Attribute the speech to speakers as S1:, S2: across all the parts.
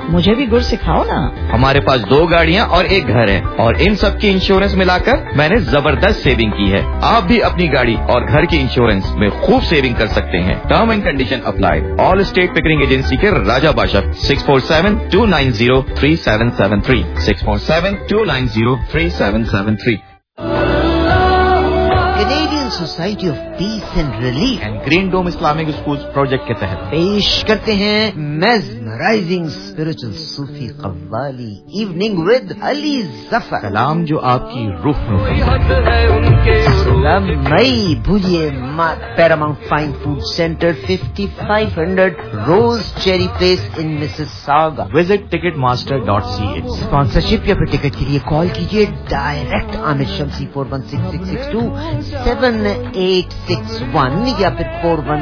S1: مجھے بھی گر سکھاؤ نا.
S2: ہمارے پاس 2 گاڑیاں اور 1 گھر ہے اور ان سب کی انشورنس ملا کر میں نے زبردست سیونگ کی ہے. آپ بھی اپنی گاڑی اور گھر کی انشورنس میں خوب سیونگ کر سکتے ہیں. Term and condition apply. Allstate Pickering agency کے راجہ باشا. 6472903773. 6472903773.
S3: Canadian Society of Peace and Relief
S2: and green dome Islamic schools project کے تحت
S3: پیش کرتے ہیں mesmerizing spiritual Sufi qawwali evening with Ali Zafar.
S2: کلام جو آپ کی روح میں
S3: مئی بھولیے Paramount fine food centre 5500 Rose Cherry Place in Mississauga.
S2: Visit ticketmaster.ca.
S3: Sponsorship یا پھر ٹکٹ کے لیے کال کیجیے ڈائریکٹ عامر شمسی 4166627861 یا پھر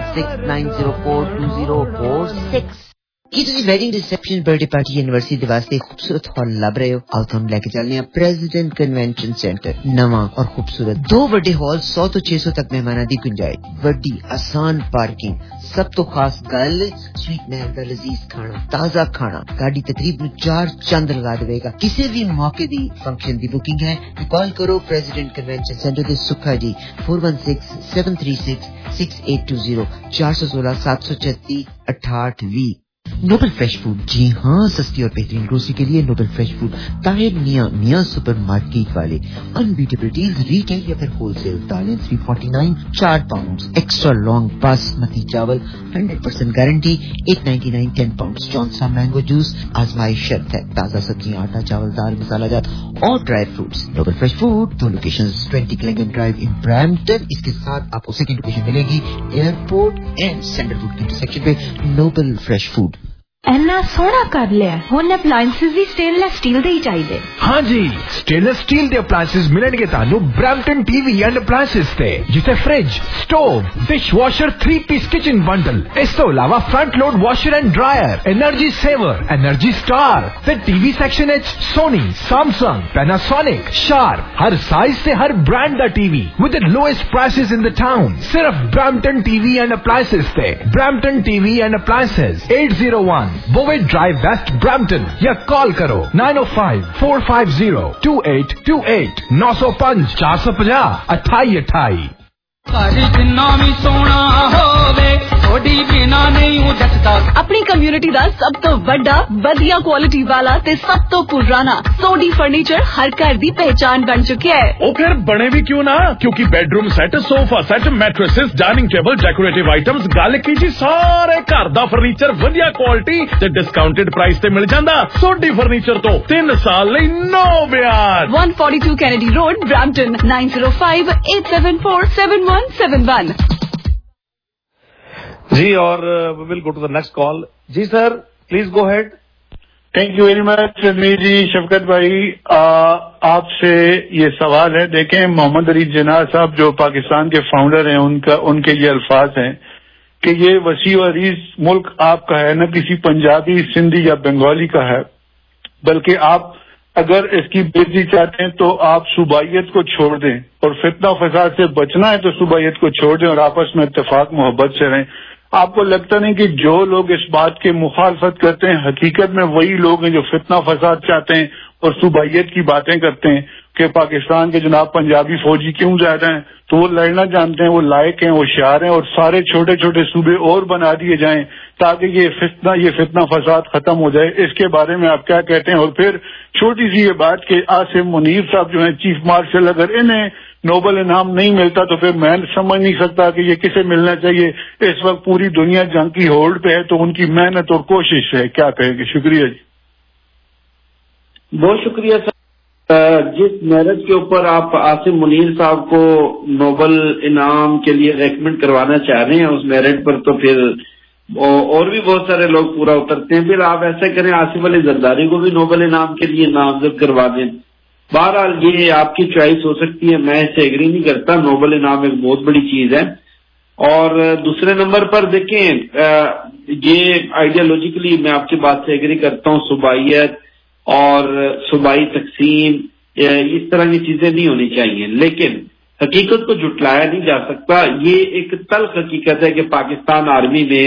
S3: 4169042046. کی تسی wedding reception birthday party anniversary دے واسطے خوبصورت ہال لب رہے ہو؟ آؤ تو ہم لے کے چلنے ہیں پریزیڈنٹ کنونشن سینٹر. نواں اور خوبصورت 2 بڑے ہال 100 تو 600 تک مہمانوں دی گنجائش. وڈی آسان پارکنگ. سب تو خاص گل سویٹ محل دا لذیذ کھانا تازہ کھانا. گاڑی تقریباً 4 چند لگا دے گا. کسی بھی موقع دی فنکشن دی بکنگ ہے کال کرو پریزیڈنٹ کنونشن سینٹر دے Sukha ji 4167366820 416 736 6820. Noble fresh food. جی ہاں سستی اور بہترین گروسری کے لیے Nobel fresh food. Tahir Mian supermarket والے. انبیٹیبل ڈیلز ریٹیل یا پھر ہول سیل. دالیں 349 4 پاؤنڈ. ایکسٹرا لانگ باسمتی چاول 100% گارنٹی 899 10 پاؤنڈ. جونسا مینگو جوس آزمائش شرط ہے. تازہ سبزیاں آٹا چاول دال مسالہ جات اور dry fruits. Noble fresh food 2 locations 20 Clingan drive in Brampton. اس کے ساتھ آپ کو سیکنڈ لوکیشن ملے گی ایئرپورٹ اینڈ سینٹرل روڈ کے انٹرسیکشن پہ. Noble fresh food.
S4: اینا سونا کر لیا ہن اپلائنسز بھی سٹینلیس سٹیل دے ہی چاہیے.
S5: ہاں جی سٹینلیس سٹیل دے اپلائنسز ملن گے تانوں Brampton TV and appliances تے جسے fridge stove dish washer 3 piece kitchen bundle. اس تو علاوہ front load washer and dryer energy saver energy star تے ٹی وی سیکشن وچ سونی سیمسنگ پیناسونک شارپ ہر سائز سے ہر برانڈ دا TV with the lowest prices in the town. صرف Brampton TV and appliances تے Brampton TV and appliances 801 Bovaird drive west Brampton یا call کرو 9054502828 905 450 2828.
S4: اپنی کمیونٹی دا سب تو بڑا بدیا کوالٹی والا تے سب تو پرانا سوڈی فرنیچر ہر گھر دی پہچان بن چکا ہے.
S6: او پھر بنے بھی کیوں نہ کیونکہ bedroom set sofa set mattresses dining table decorative items گل کی جی سارے گھر دا فرنیچر ودیا کوالٹی تے ڈسکاؤنٹڈ پرائس تے مل جاندا. سوڈی فرنیچر تو 3 سال لئی نو بیاج.
S4: 142 کینیڈی روڈ برامپٹن 9058747171.
S7: جی اور we will go to the next call. جی sir please go ahead.
S8: Thank you very much جی شفقت بھائی. آپ سے یہ سوال ہے. دیکھیں محمد علی جناح صاحب جو پاکستان کے فاؤنڈر ہیں ان کے یہ الفاظ ہیں کہ یہ وسیع و عریض ملک آپ کا ہے، نہ کسی پنجابی سندھی یا بنگالی کا ہے، بلکہ آپ اگر اس کی بےعزتی چاہتے ہیں تو آپ صوبائیت کو چھوڑ دیں اور فتنہ فساد سے بچنا ہے تو صوبائیت کو چھوڑ دیں اور آپس میں اتفاق محبت سے رہیں. آپ کو لگتا نہیں کہ جو لوگ اس بات کی مخالفت کرتے ہیں حقیقت میں وہی لوگ ہیں جو فتنہ فساد چاہتے ہیں اور صوبائیت کی باتیں کرتے ہیں کہ پاکستان کے جناب پنجابی فوجی کیوں زیادہ ہیں؟ تو وہ لڑنا جانتے ہیں، وہ لائق ہیں، ہوشیار ہیں اور سارے چھوٹے چھوٹے صوبے اور بنا دیے جائیں تاکہ یہ فتنہ فساد ختم ہو جائے. اس کے بارے میں آپ کیا کہتے ہیں؟ اور پھر چھوٹی سی یہ بات کہ عاصم منیر صاحب جو ہیں چیف مارشل، اگر انہیں نوبل انعام نہیں ملتا تو پھر میں سمجھ نہیں سکتا کہ یہ کسے ملنا چاہیے. اس وقت پوری دنیا جنگ کی ہولڈ پہ ہے تو ان کی محنت اور کوشش ہے. کیا کہیں گے؟ شکریہ جی.
S9: بہت شکریہ سر. جس میرج کے اوپر آپ عاصم منیر صاحب کو نوبل انعام کے لیے ریکمینڈ کروانا چاہ رہے ہیں اس میرٹ پر تو پھر اور بھی بہت سارے لوگ پورا اترتے ہیں. پھر آپ ایسا کریں آصف علی زرداری کو بھی نوبل انعام کے لیے نامزد کروا دیں. بہرحال یہ آپ کی چوائس ہو سکتی ہے، میں اس سے ایگری نہیں کرتا. نوبل انعام ایک بہت بڑی چیز ہے. اور دوسرے نمبر پر دیکھیں یہ آئیڈیالوجیکلی میں آپ کی بات سے ایگری کرتا ہوں. صوبائیت اور صوبائی تقسیم اس طرح کی چیزیں نہیں ہونی چاہیے، لیکن حقیقت کو جھٹلایا نہیں جا سکتا. یہ ایک تلخ حقیقت ہے کہ پاکستان آرمی میں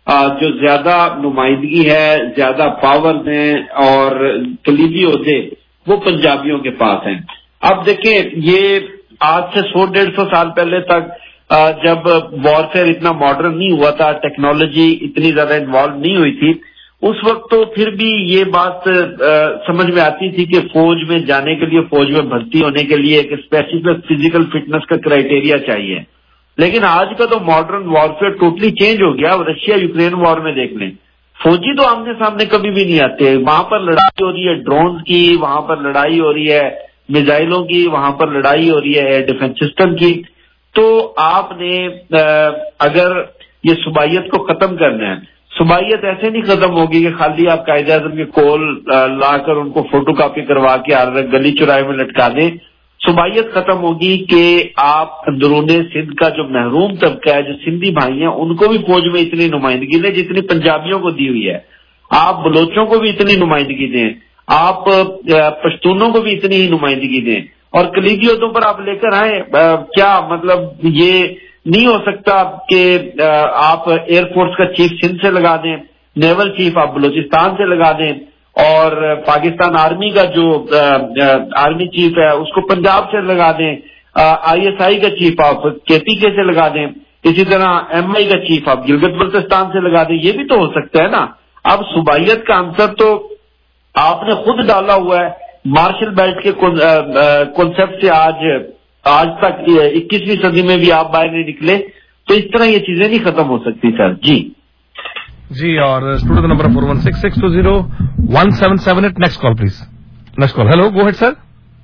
S9: جو زیادہ نمائندگی ہے، زیادہ پاور ہیں اور کلیدی عہدے وہ پنجابیوں کے پاس ہیں. اب دیکھیں یہ آج سے 100-150 سال پہلے تک جب وارفیئر اتنا ماڈرن نہیں ہوا تھا، ٹیکنالوجی اتنی زیادہ انوالو نہیں ہوئی تھی، اس وقت تو پھر بھی یہ بات سمجھ میں آتی تھی کہ فوج میں جانے کے لیے، فوج میں بھرتی ہونے کے لیے ایک اسپیسیفک فزیکل فٹنس کا کرائیٹیریا چاہیے. لیکن آج کا تو ماڈرن وارفیئر ٹوٹلی چینج ہو گیا. رشیا یوکرین وار میں دیکھ لیں، فوجی تو آمنے سامنے کبھی بھی نہیں آتے. وہاں پر لڑائی ہو رہی ہے ڈرونز کی، وہاں پر لڑائی ہو رہی ہے میزائلوں کی، وہاں پر لڑائی ہو رہی ہے ایئر ڈیفنس سسٹم کی. تو آپ نے اگر یہ صوبائیت کو ختم کرنا ہے، صوبائیت ایسے نہیں ختم ہوگی کہ خالی آپ قائد اعظم کے کول لا کر ان کو فوٹو کاپی کروا کے ہر گلی چوراہے میں لٹکا دیں. صوبائیت ختم ہوگی کہ آپ اندرون سندھ کا جو محروم طبقہ ہے، جو سندھی بھائی ہیں، ان کو بھی فوج میں اتنی نمائندگی دیں جتنی پنجابیوں کو دی ہوئی ہے. آپ بلوچوں کو بھی اتنی نمائندگی دیں، آپ پشتونوں کو بھی اتنی ہی نمائندگی دیں، اور کلیدی عہدوں پر آپ لے کر آئیں. کیا مطلب یہ نہیں ہو سکتا کہ آپ ایئر فورس کا چیف سندھ سے لگا دیں، نیول چیف آپ بلوچستان سے لگا دیں، اور پاکستان آرمی کا جو آرمی چیف ہے اس کو پنجاب سے لگا دیں، ISI کا چیف آپ KPK سے لگا دیں، اسی طرح MI کا چیف آپ گلگت بلتستان سے لگا دیں. یہ بھی تو ہو سکتا ہے نا. اب صوبائیت کا عنصر تو آپ نے خود ڈالا ہوا ہے. مارشل بیلٹ کے کانسیپٹ سے آج تک 21ویں صدی میں بھی آپ باہر نہیں نکلے. تو اس طرح یہ چیزیں نہیں ختم ہو سکتی سر.
S6: جی اور studio number 4166201778. Next call please. Next call. Hello, go ahead sir.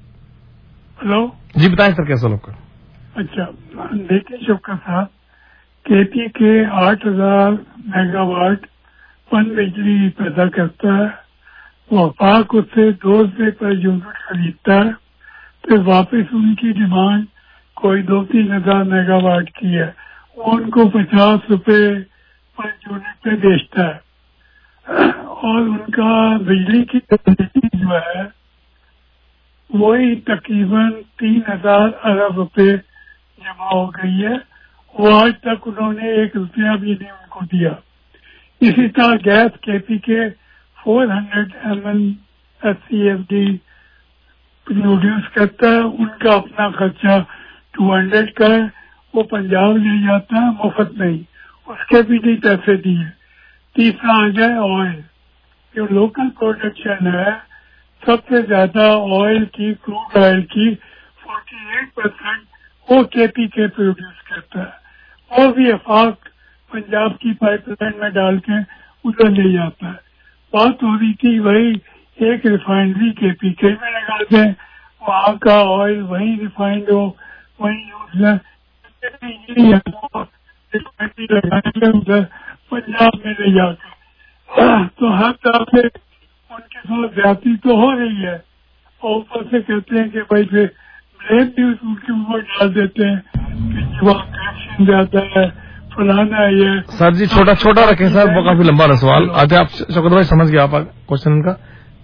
S1: Hello
S6: جی بتائیں سر کیسا لوگ.
S1: اچھا دیکھیں شوکت صاحب، KP کے 8000 میگا واٹ پن بجلی پیدا کرتا ہے. وفاق اس سے 2 روپے پر یونٹ خریدتا ہے، پھر واپس ان کی ڈیمانڈ کوئی 2-3 ہزار میگا واٹ کی ہے، وہ ان کو 50 روپے پر یونٹ پہ بیچتا ہے، اور ان کا بجلی کی جو ہے وہی تقریباً 3000 ارب روپے جمع ہو گئی ہے. وہ آج تک انہوں نے 1 روپیہ بھی نہیں ان کو دیا. اسی طرح گیس KP کے 400 ml SCFD پروڈیوس کرتا ہے، ان کا اپنا خرچہ 200 کا ہے، وہ پنجاب لے جاتا ہے مفت نہیں، اس کے بھی نہیں پیسے دیے. تیسرا آ جائے آئل. جو لوکل پروڈکشن ہے، سب سے زیادہ آئل کی، کروڈ آئل کی 48% وہ KP کے پروڈیوس کرتا ہے. وہ بھی افاق پنجاب کی پائپ لائن میں ڈال کے ادھر لے جاتا ہے. بات ہو رہی تھی وہی ایک ریفائنری KPK میں لگا دیں، وہاں کا آئل وہیں ریفائنڈ ہو، وہیں یوز ہے. ریفائنری لگائیں گے ادھر پنجاب میں لے جا کر، تو ہر طرح سے ان کے ساتھ زیادتی تو ہو رہی ہے. اور اوپر سے کہتے ہیں کہ بھائی پھر بلیم بھی ان کے اوپر ڈال دیتے ہیں کہ وہاں کرپشن زیادہ ہے، فلانا یہ.
S6: سر جی چھوٹا رکھیں سر، وہ کافی لمبا سوال. آتے آپ شوکت بھائی سمجھ گیا آپ کوشچن کا.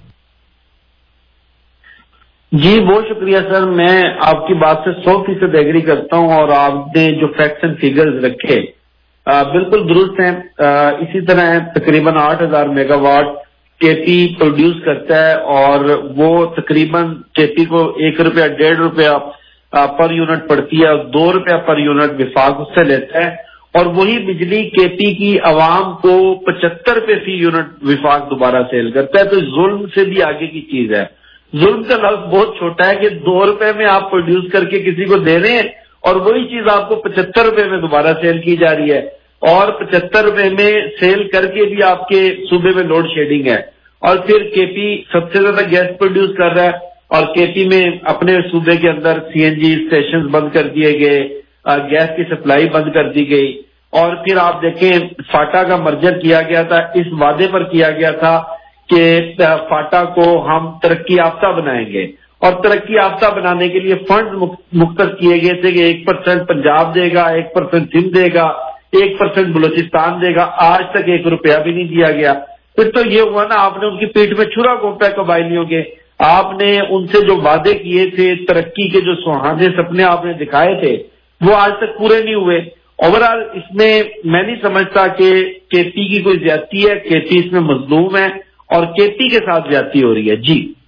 S9: جی بہت شکریہ سر. میں آپ کی بات سے 100% ایگری کرتا ہوں، اور آپ نے جو فیکٹس اینڈ فیگرز رکھے بالکل درست ہیں. اسی طرح تقریباً 8000 میگا واٹ KP پروڈیوس کرتا ہے، اور وہ تقریباً KP کو 1 روپیہ 1.5 روپیہ پر یونٹ پڑتی ہے، اور 2 روپیہ پر یونٹ وفاق اس سے لیتا ہے. اور وہی بجلی KP کی عوام کو 75 روپے فی یونٹ وفاق دوبارہ سیل کرتا ہے. تو ظلم سے بھی آگے کی چیز ہے. ظلم کا لفظ بہت چھوٹا ہے کہ 2 روپے میں آپ پروڈیوس کر کے کسی کو دے رہے ہیں، اور وہی چیز آپ کو 75 روپے میں دوبارہ سیل کی جا رہی ہے. اور 75 روپے میں سیل کر کے بھی آپ کے صوبے میں لوڈ شیڈنگ ہے. اور پھر KP سب سے زیادہ گیس پروڈیوس کر رہا ہے، اور KP میں اپنے صوبے کے اندر CNG اسٹیشن بند کر دیے گئے، گیس کی سپلائی بند کر دی گئی. اور پھر آپ دیکھیں فاٹا کا مرجر کیا گیا تھا، اس وعدے پر کیا گیا تھا کہ فاٹا کو ہم ترقی یافتہ بنائیں گے، اور ترقی یافتہ بنانے کے لیے فنڈ مختص کیے گئے تھے کہ 1% پنجاب دے گا، 1% سندھ دے گا، 1% بلوچستان دے گا. آج تک 1 روپیہ بھی نہیں دیا گیا. پھر تو یہ ہوا نا، آپ نے ان کی پیٹ میں چھرا گھونپا ہے قبائلیوں کے. آپ نے ان سے جو وعدے کیے تھے، ترقی کے جو سہانے سپنے آپ نے دکھائے تھے، وہ آج تک پورے نہیں ہوئے. اوورآل اس میں میں نہیں سمجھتا کہ کے پی کی کوئی زیادتی ہے، کے پی اس میں مظلوم ہے اور کے پی کے ساتھ زیادتی ہو رہی ہے.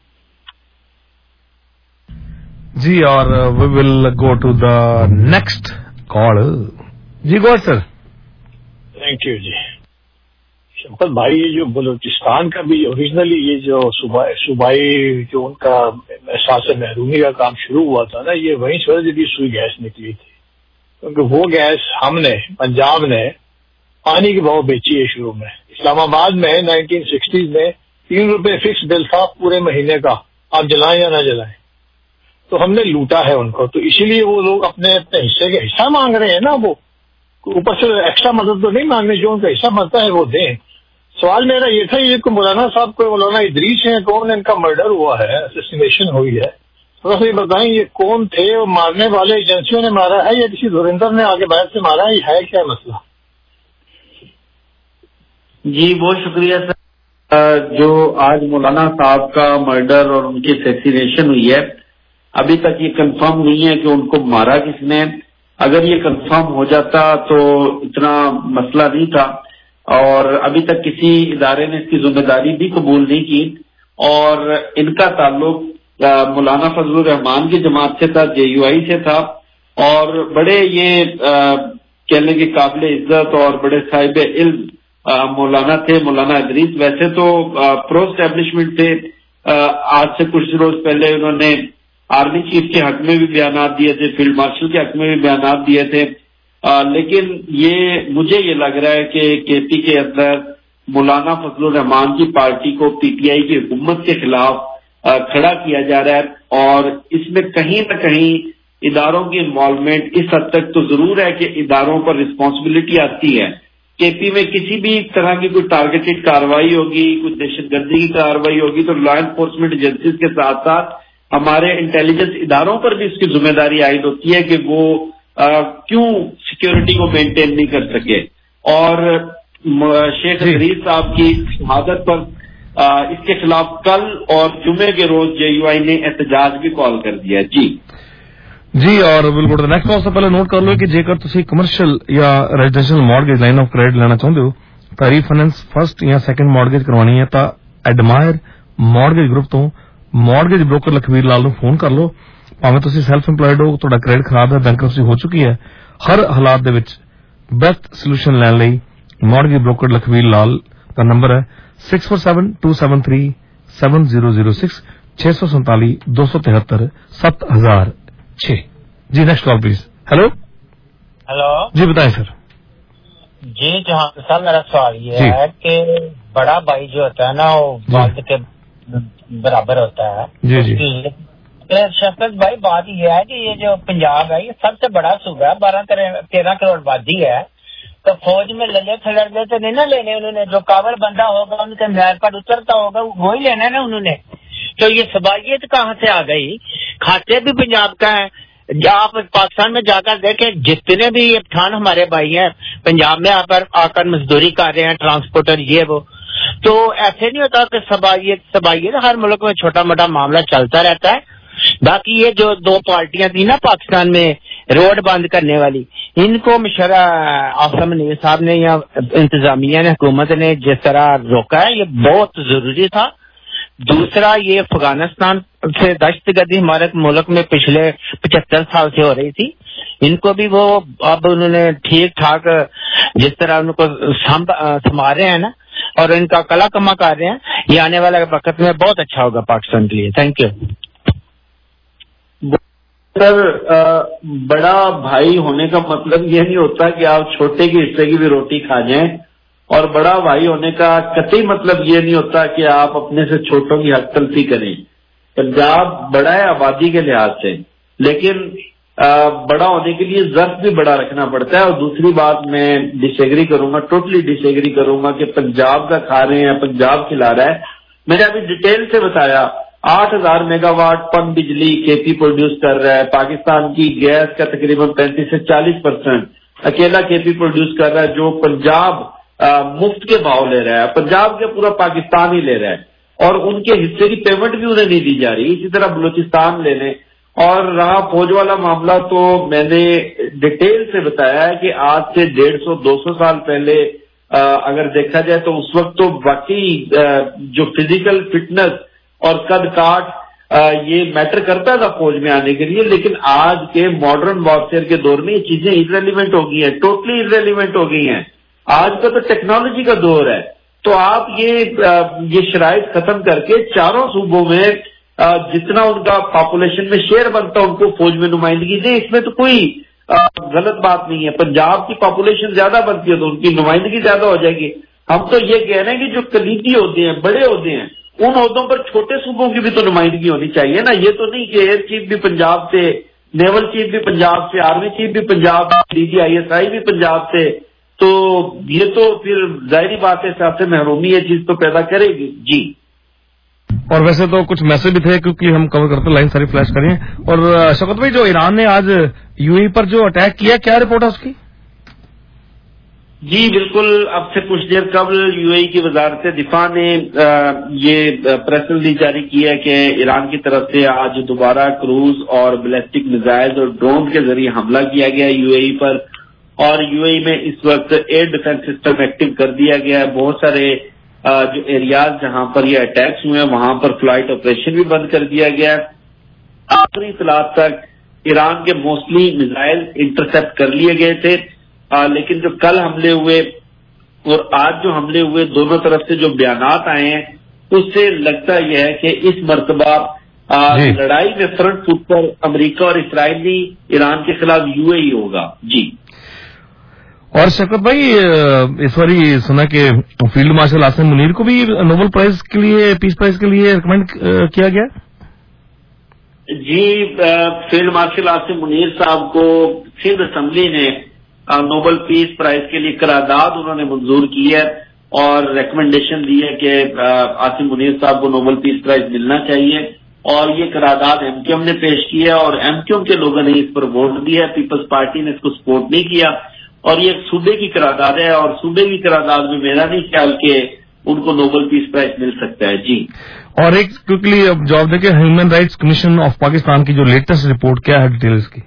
S7: جی اور we will go to the next call. جی گو سر.
S10: تھینک یو جی. شفقت بھائی، یہ جو بلوچستان کا بھی اوریجنلی یہ جو صوبائی جو ان کا احساس محرومی کا کام شروع ہوا تھا نا، یہ وہیں سے بھی سوئی گیس نکلی تھی، کیونکہ وہ گیس ہم نے پنجاب نے پانی کی بہت بیچی ہے شروع میں. اسلام آباد میں 1960 میں 3 روپے فکس بل تھا پورے مہینے کا، آپ جلائیں یا نہ جلائیں، تو ہم نے لوٹا ہے ان کو. تو اسی لیے وہ لوگ اپنے حصے کے حصہ مانگ رہے ہیں نا، وہ اوپر سے ایکسٹرا مدد تو نہیں مانگ رہے، جو ان کا حصہ بنتا ہے وہ دیں. سوال میرا یہ تھا، یہ مولانا صاحب کو مولانا ادریس ہیں، کون ان کا مرڈر ہوا ہے، اسیسینیشن ہوئی ہے، تھوڑا سا یہ بتائیں یہ کون تھے، اور مارنے والے ایجنسیوں نے مارا ہے یا کسی دھرندر نے آگے باہر سے مارا ہے، یہ ہے کیا مسئلہ؟
S9: جی بہت شکریہ سر. جو آج مولانا صاحب کا مرڈر اور ان کی اسیسینیشن ہوئی ہے، ابھی تک یہ کنفرم نہیں ہے کہ ان کو مارا کس نے. اگر یہ کنفرم ہو جاتا تو اتنا مسئلہ نہیں تھا، اور ابھی تک کسی ادارے نے اس کی ذمہ داری بھی قبول نہیں کی. اور ان کا تعلق مولانا فضل الرحمان کی جماعت سے تھا، JUI سے تھا، اور بڑے یہ کہنے کے قابل عزت اور بڑے صاحب علم مولانا تھے. مولانا ادریس ویسے تو پرو اسٹیبلشمنٹ تھے. آج سے کچھ روز پہلے انہوں نے آرمی چیف کے حق میں بھی بیانات دیے تھے، فیلڈ مارشل کے حق میں بھی بیانات دیے تھے. لیکن مجھے یہ لگ رہا ہے کہ کے پی کے اندر مولانا فضل الرحمان کی پارٹی کو PTI کی حکومت کے خلاف کھڑا کیا جا رہا ہے، اور اس میں کہیں نہ کہیں اداروں کی انوالومنٹ اس حد تک تو ضرور ہے کہ اداروں پر رسپانسبلٹی آتی ہے. کے پی میں کسی بھی طرح کی کوئی ٹارگیٹڈ کارروائی ہوگی، کوئی دہشت گردی کی کارروائی ہوگی، تو لا انفورسمنٹ ایجنسیز کے ساتھ ساتھ ہمارے انٹیلیجنس اداروں پر بھی اس کی ذمہ داری عائد ہوتی ہے کہ وہ کیوں سیکیورٹی کو مینٹین نہیں کر سکے. اور شیخ ادریس صاحب کی شہادت پر اس کے خلاف کل اور جمعے کے روز JUI نے احتجاج بھی کال کر دیا.
S7: جی اور بالکل نیکسٹ کال سے پہلے نوٹ کر لو کہ جے کر تسی کمرشل یا residential mortgage line of credit لینا چاہتے ہو تو ریفائنانس فرسٹ یا سیکنڈ مارگیج کروانی ہے تو ایڈمائر مارگیج گروپ تو مارگیج بروکر لکھویر لال نو فون کر لو. ਭਾਵੇਂ ਤੁਸੀਂ ਸੈਲਫ ਇੰਪਲਾਇਡ ਹੋ, ਤੁਹਾਡਾ ਕ੍ਰੈਡਿਟ ਖਰਾਬ ਹੈ, ਬੈਂਕਰਪਸੀ ਹੋ ਚੁੱਕੀ ਹੈ, ਹਰ ਹਾਲਾਤ ਦੇ ਵਿੱਚ ਬੈਸਟ ਸੋਲੂਸ਼ਨ ਲੈਣ ਲਈ ਮਾਰਗੇਜ ਬ੍ਰੋਕਰ ਲਖਵੀਰ ਲਾਲ ਦਾ ਨੰਬਰ ਹੈ 6472737006 647 273 7006. جی نیکسٹ کال پلیز. ہیلو جی بتائیں سر.
S11: جی جہاں صاحب میرا سوال یہ ہے کہ بڑا بھائی جو ہوتا ہے نا وہ والد کے برابر ہوتا ہے. جی جی شفقت بھائی بات یہ ہے کہ یہ جو پنجاب ہے یہ سب سے بڑا صوبہ ہے، 12-13 کروڑ آبادی ہے، تو فوج میں للے کھلڑتے تو نہیں نا لینے انہوں نے. جو کاور بندہ ہوگا ان کے معیار پر اترتا ہوگا وہی لینا نا انہوں نے. تو یہ صبائیت کہاں سے آ گئی؟ کھاتے بھی پنجاب کا ہے. آپ پاکستان میں جا کر دیکھیں جتنے بھی پٹھان ہمارے بھائی ہیں پنجاب میں آ کر مزدوری کر رہے ہیں، ٹرانسپورٹر یہ وہ، تو ایسے نہیں ہوتا کہ صبائیت ہر ملک میں چھوٹا موٹا معاملہ چلتا رہتا ہے. باقی یہ جو 2 پارٹیاں تھیں نا پاکستان میں روڈ بند کرنے والی، ان کو مشرہ عاصم منیر صاحب نے یا انتظامیہ نے حکومت نے جس طرح روکا ہے یہ بہت ضروری تھا. دوسرا یہ افغانستان سے دہشت گردی ہمارے ملک میں پچھلے 75 سال سے ہو رہی تھی، ان کو بھی وہ اب انہوں نے ٹھیک ٹھاک جس طرح ان کو سنبھال رہے ہیں نا اور ان کا کلا کما کر رہے ہیں، یہ آنے والے وقت میں بہت اچھا ہوگا پاکستان کے لیے. Thank you.
S9: سر بڑا بھائی ہونے کا مطلب یہ نہیں ہوتا کہ آپ چھوٹے کے حصے کی بھی روٹی کھا جائیں، اور بڑا بھائی ہونے کا قطعی مطلب یہ نہیں ہوتا کہ آپ اپنے سے چھوٹوں کی حق تلفی کریں. پنجاب بڑا ہے آبادی کے لحاظ سے، لیکن بڑا ہونے کے لیے ظرف بھی بڑا رکھنا پڑتا ہے. اور دوسری بات میں ڈس ایگری کروں گا، ٹوٹلی ڈس ایگری کروں گا کہ پنجاب کا کھا رہے ہیں پنجاب کھلا رہا ہے. میں نے ابھی ڈیٹیل سے بتایا 8,000 میگا واٹ پن بجلی کے پی پروڈیوس کر رہا ہے. پاکستان کی گیس کا تقریباً 35 سے 40% اکیلا کے پی پروڈیوس کر رہا ہے، جو پنجاب مفت کے بھاؤ لے رہا ہے. پنجاب کے پورا پاکستان ہی لے رہا ہے، اور ان کے حصے کی پیمنٹ بھی انہیں نہیں دی جا رہی. اسی طرح بلوچستان لے لیں، اور رہا فوج والا معاملہ تو میں نے ڈیٹیل سے بتایا ہے کہ آج سے 150-200 سال پہلے اگر دیکھا جائے تو اس وقت تو باقی جو فزیکل فٹنس اور قد کاٹ یہ میٹر کرتا تھا فوج میں آنے کے لیے، لیکن آج کے ماڈرن وارفیئر کے دور میں یہ چیزیں irrelevant ہو گئی ہیں، ٹوٹلی irrelevant ہو گئی ہیں. آج کا تو ٹیکنالوجی کا دور ہے. تو آپ یہ شرائط ختم کر کے چاروں صوبوں میں جتنا ان کا پاپولیشن میں شیئر بنتا ان کو فوج میں نمائندگی دیں. اس میں تو کوئی غلط بات نہیں ہے. پنجاب کی پاپولیشن زیادہ بنتی ہے تو ان کی نمائندگی زیادہ ہو جائے گی. ہم تو یہ کہہ رہے ہیں کہ جو کلیدی عہدے ہیں، بڑے عہدے ہیں، ان عہدوں پر چھوٹے صوبوں کی بھی تو نمائندگی ہونی چاہیے نا. یہ تو نہیں کہ ایئر چیف بھی پنجاب سے، نیول چیف بھی پنجاب سے، آرمی چیف بھی پنجاب سے، DGISI بھی پنجاب سے. تو یہ تو پھر ظاہری بات ہے صاحب سے محرومی یہ چیز تو پیدا کرے گی. جی.
S7: اور ویسے تو کچھ میسج بھی تھے کیونکہ ہم کور کرتے لائن ساری فلیش کریں. اور شوکت بھائی جو ایران نے آج UAE پر جو اٹیک کیا، کیا رپورٹ ہے اس کی؟
S9: جی بالکل. اب سے کچھ دیر قبل UAE کی وزارت دفاع نے یہ پریس ریلیز جاری کی ہے کہ ایران کی طرف سے آج دوبارہ کروز اور بیلسٹک میزائل اور ڈرون کے ذریعے حملہ کیا گیا UAE پر. اور UAE میں اس وقت ایئر ڈیفنس سسٹم ایکٹیو کر دیا گیا ہے. بہت سارے جو ایریاز جہاں پر یہ اٹیکس ہوئے ہیں وہاں پر فلائٹ آپریشن بھی بند کر دیا گیا ہے. آخری اطلاعات تک ایران کے موسٹلی میزائل انٹرسپٹ کر لیے گئے تھے، لیکن جو کل حملے ہوئے اور آج جو حملے ہوئے دونوں طرف سے جو بیانات آئے ہیں اس سے لگتا یہ ہے کہ اس مرتبہ لڑائی میں فرنٹ فٹ پر امریکہ اور اسرائیل نہیں، ایران کے خلاف UAE ہوگا. جی.
S7: اور شوکت بھائی اس بار سنا کہ فیلڈ مارشل عاصم منیر کو بھی نوبل پرائز کے لیے، پیس پرائز کے لیے ریکمینڈ کیا گیا.
S9: جی فیلڈ مارشل عاصم منیر صاحب کو سندھ اسمبلی نے نوبل پیس پرائز کے لیے قرارداد انہوں نے منظور کی ہے اور ریکمنڈیشن دی ہے کہ عاصم منیر صاحب کو نوبل پیس پرائز ملنا چاہیے. اور یہ قرارداد MQM نے پیش کی ہے اور MQM کے لوگوں نے اس پر ووٹ دیا ہے. پیپلز پارٹی نے اس کو سپورٹ نہیں کیا اور یہ صوبے کی قرارداد ہے اور صوبے کی قرارداد میں میرا نہیں خیال کہ ان کو نوبل پیس پرائز مل سکتا ہے. جی. اور
S7: ایک کوئکلی جواب دے کہ human rights commission of Pakistan کی جو لیٹسٹ رپورٹ کیا ہے ڈیٹیل اس کی؟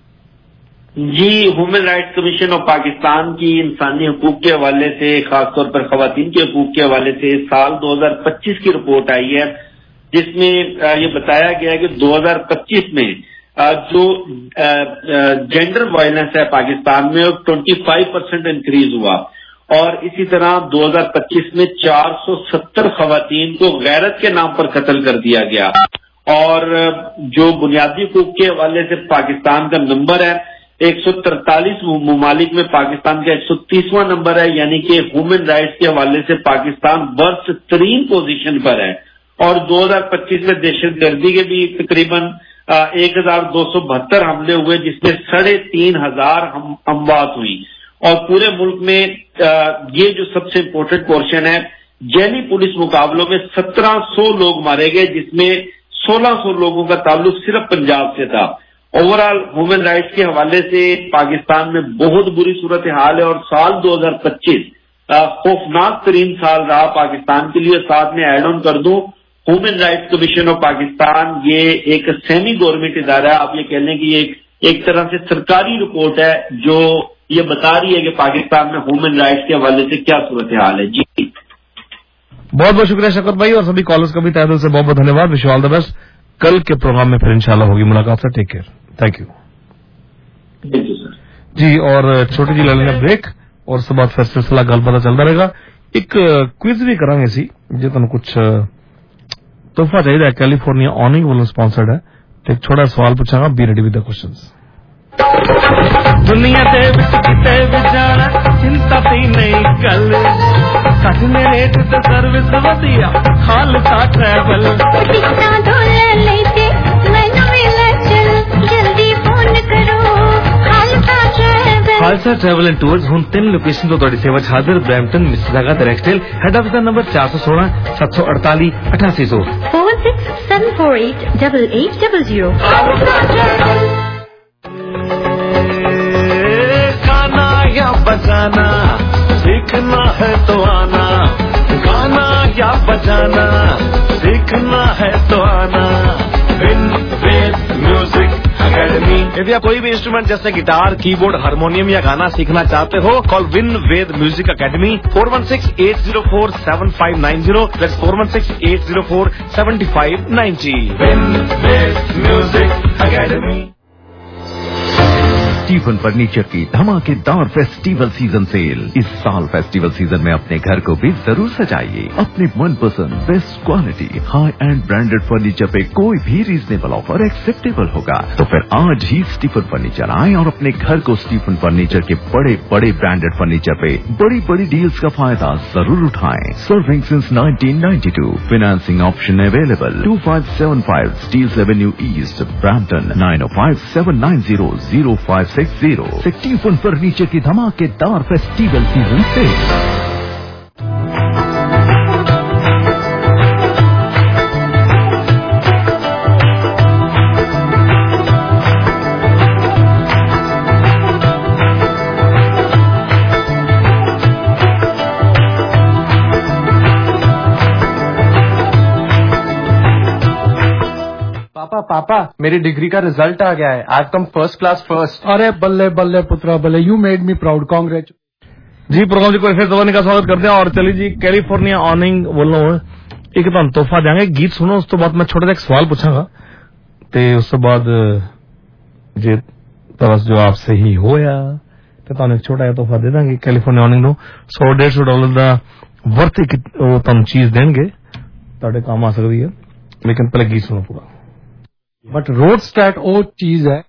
S9: جی human rights commission of Pakistan کی انسانی حقوق کے حوالے سے، خاص طور پر خواتین کے حقوق کے حوالے سے سال 2025 کی رپورٹ آئی ہے جس میں یہ بتایا گیا ہے کہ 2025 میں جو جینڈر وائلنس ہے پاکستان میں 25% انکریز ہوا اور اسی طرح 2025 میں 470 خواتین کو غیرت کے نام پر قتل کر دیا گیا. اور جو بنیادی حقوق کے حوالے سے پاکستان کا نمبر ہے 143 ممالک میں پاکستان کا 130واں نمبر ہے، یعنی کہ ہیومن رائٹس کے حوالے سے پاکستان ورسٹ ترین پوزیشن پر ہے. اور 2025 میں دہشت گردی کے بھی تقریباً 1272 حملے ہوئے جس میں 3500 اموات ہوئی. اور پورے ملک میں یہ جو سب سے امپورٹنٹ پورشن ہے، جیلی پولیس مقابلوں میں 1700 لوگ مارے گئے جس میں 1600 لوگوں کا تعلق صرف پنجاب سے تھا. اوورآل ہیومن رائٹس کے حوالے سے پاکستان میں بہت بری صورتحال ہے اور سال 2025 خوفناک ترین سال رہا پاکستان کے لیے. ساتھ میں ایڈ آن کر دوں human rights commission of Pakistan یہ ایک سیمی گورنمنٹ ادارہ ہے، آپ یہ کہہ لیں کہ یہ ایک طرح سے سرکاری رپورٹ ہے جو یہ بتا رہی ہے کہ پاکستان میں ہیومن رائٹس کے حوالے سے کیا صورتحال ہے. جی
S7: بہت بہت شکریہ شوکت بھائی اور سبھی کالرز کا بھی تہہ دل سے بہت بہت دھنیہ واد. Wish you all the best. کل کے پروگرام میں پھر انشاءاللہ ہوگی ملاقات. سے take care. Thank you sir. جی اور چھوٹی جی لے لینا بریک اور اس کے بعد پھر سلسلہ گل بات چلتا رہے گا. ایک کوئز بھی کریں گے سی جی تمہیں کچھ تحفہ چاہیے. کیلیفورنیا آننگ والوں اسپانسرڈ ہے. ایک چھوٹا سوال پوچھا گا. Be ready with the questions.
S12: دنیا دے وچ کتے وچ جانا چنتا تی نہیں گل سٹ نے ریٹ تے سروس ودیا خالصہ ٹریول ٹکٹاں ڈولے لئی تے مینوں مل چل جلدی فون کرو خالصہ ٹریول اینڈ ٹورز ہن 3 لوکیشن تو تہاڈی سیوا وچ حاضر. برامپٹن، مساگا تے ریکسٹیل. ہیڈ آفس دا نمبر 416 748 8800 46 748 8800. بجانا سیکھنا ہے تو آنا، گانا یا بجانا سیکھنا ہے تو آنا. ان بیس میوزک
S7: यदि आप कोई भी इंस्ट्रूमेंट जैसे गिटार, कीबोर्ड, हारमोनियम या गाना सीखना चाहते हो, call Vin Ved music academy 416-804-7590 plus 416-804-7590. Vin Ved music academy.
S13: Stephen furniture की धमाकेदार फेस्टिवल सीजन सेल. इस साल फेस्टिवल सीजन में अपने घर को भी जरूर सजाइए. अपने मनपसंद best quality high end branded furniture पे कोई भी रीजनेबल ऑफर एक्सेप्टेबल होगा. तो फिर आज ही स्टीफन फर्नीचर आए और अपने घर को स्टीफन फर्नीचर के बड़े बड़े ब्रांडेड फर्नीचर पे बड़ी बड़ी डील्स का फायदा जरूर उठाएं. Serving since 1992. Financing option available. 2575 Steeles avenue east, Brampton 9057900560. Stephen furniture की धमाकेदार फेस्टिवल सीजन से.
S14: पापा मेरी डिग्री का रिजल्ट आ गया है. आज कम फर्स्ट क्लास फर्स्ट.
S15: अरे बल्ले बल्ले पुत्रा बल्ले, you made me proud. Congratulation.
S7: जी प्रोग्राम जी को फिर दोबारा का स्वागत करते हैं. और चलिए जी, कैलिफोर्निया ऑर्निंग बोलना एक ਤੁਹਾਨੂੰ ਤੋਹਫਾ ਦੇਾਂਗੇ. ਗੀਤ ਸੁਣੋ, ਉਸ ਤੋਂ ਬਾਅਦ ਮੈਂ ਛੋਟਾ ਜਿਹਾ ਇੱਕ ਸਵਾਲ ਪੁੱਛਾਂਗਾ ਤੇ ਉਸ ਤੋਂ ਬਾਅਦ ਜੇ ਤਰਸ ਜਵਾਬ ਸਹੀ ਹੋਇਆ ਤੇ ਤੁਹਾਨੂੰ ਇੱਕ ਛੋਟਾ ਜਿਹਾ ਤੋਹਫਾ ਦੇ ਦਾਂਗੇ. ਕੈਲੀਫੋਰਨੀਆ ਔਰਨਿੰਗ ਨੂੰ $100-150 ਦਾ ਵਰਥ ਉਹ ਤੁਹਾਨੂੰ ਚੀਜ਼ ਦੇਣਗੇ, ਤੁਹਾਡੇ ਕੰਮ ਆ ਸਕਦੀ ਹੈ. ਲੇਕਿਨ ਪਹਿਲੇ ਗੀਤ ਸੁਣੋ ਪੂਰਾ.
S15: बट रोड स्टैट वो चीज है.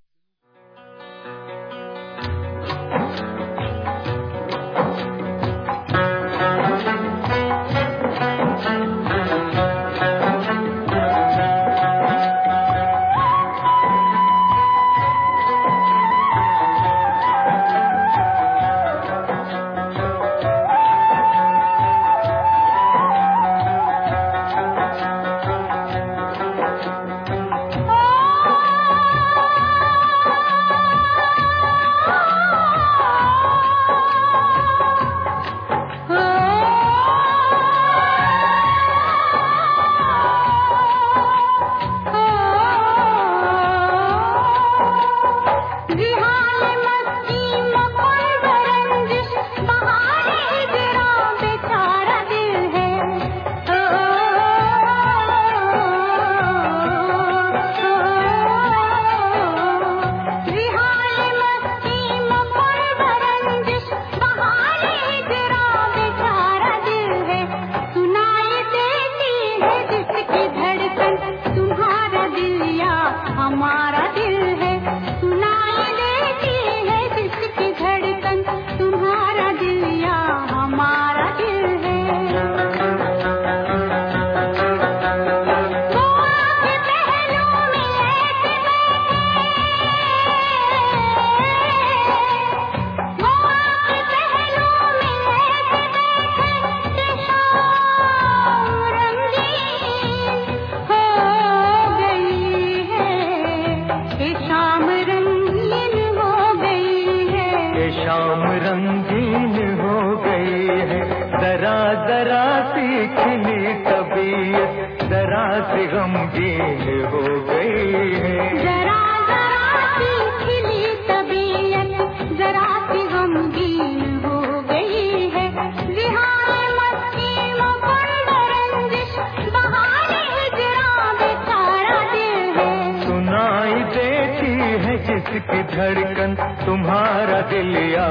S12: जिसकी धड़कन तुम्हारा दिल या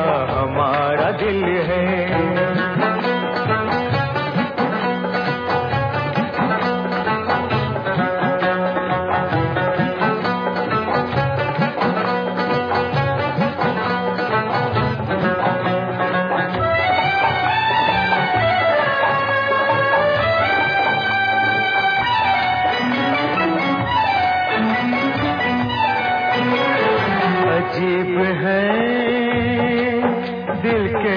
S12: हमारा दिल है. अजीब है दिल के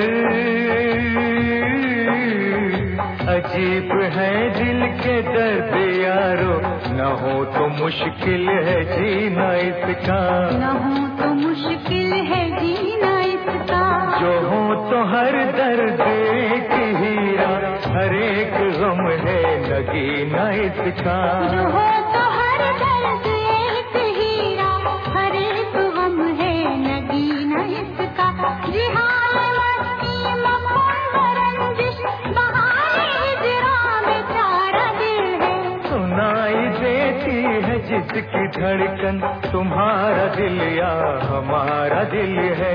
S12: दर्द, अजीब है दिल के दर्द यारो, न हो तो मुश्किल है जीना इसका,
S16: न हो तो मुश्किल है जीना इसका,
S12: जो हो तो हर दर्द एक हीरा, हर एक गम है नगीना इसका,
S16: जो हो तो हर दर्द एक हीरा, हर एक
S12: है जिसकी धड़कन तुम्हारा दिल या हमारा दिल है।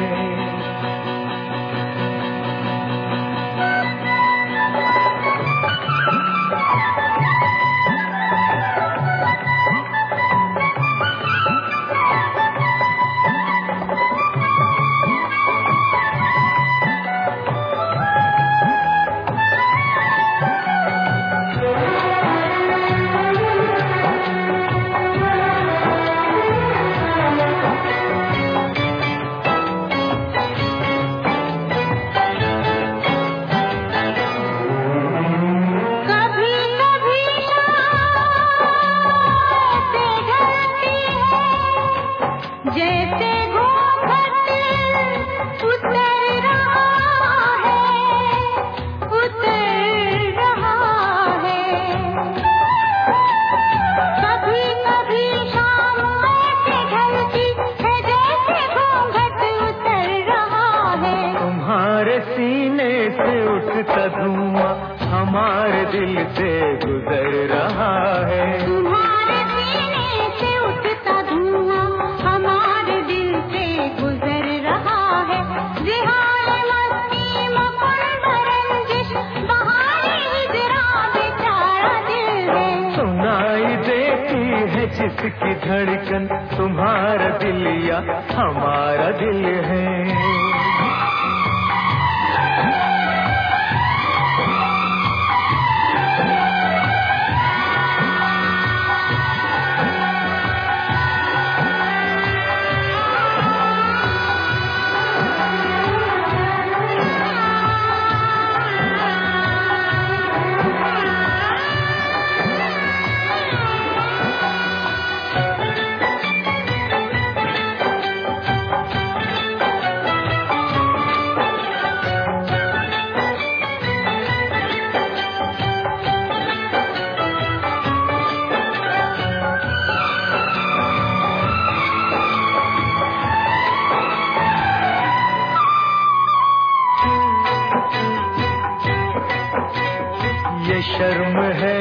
S12: हमारे दिल से गुजर रहा है।
S16: तुम्हारे सीने से उठता धुआं हमारे दिल से गुजर रहा है। जिहार मस्ती मकुन बरंजिश बहारी हिजरा बेचारा दिल है।
S12: सुनाई देती है जिसकी धड़कन तुम्हारा दिल या हमारा दिल है। शर्म है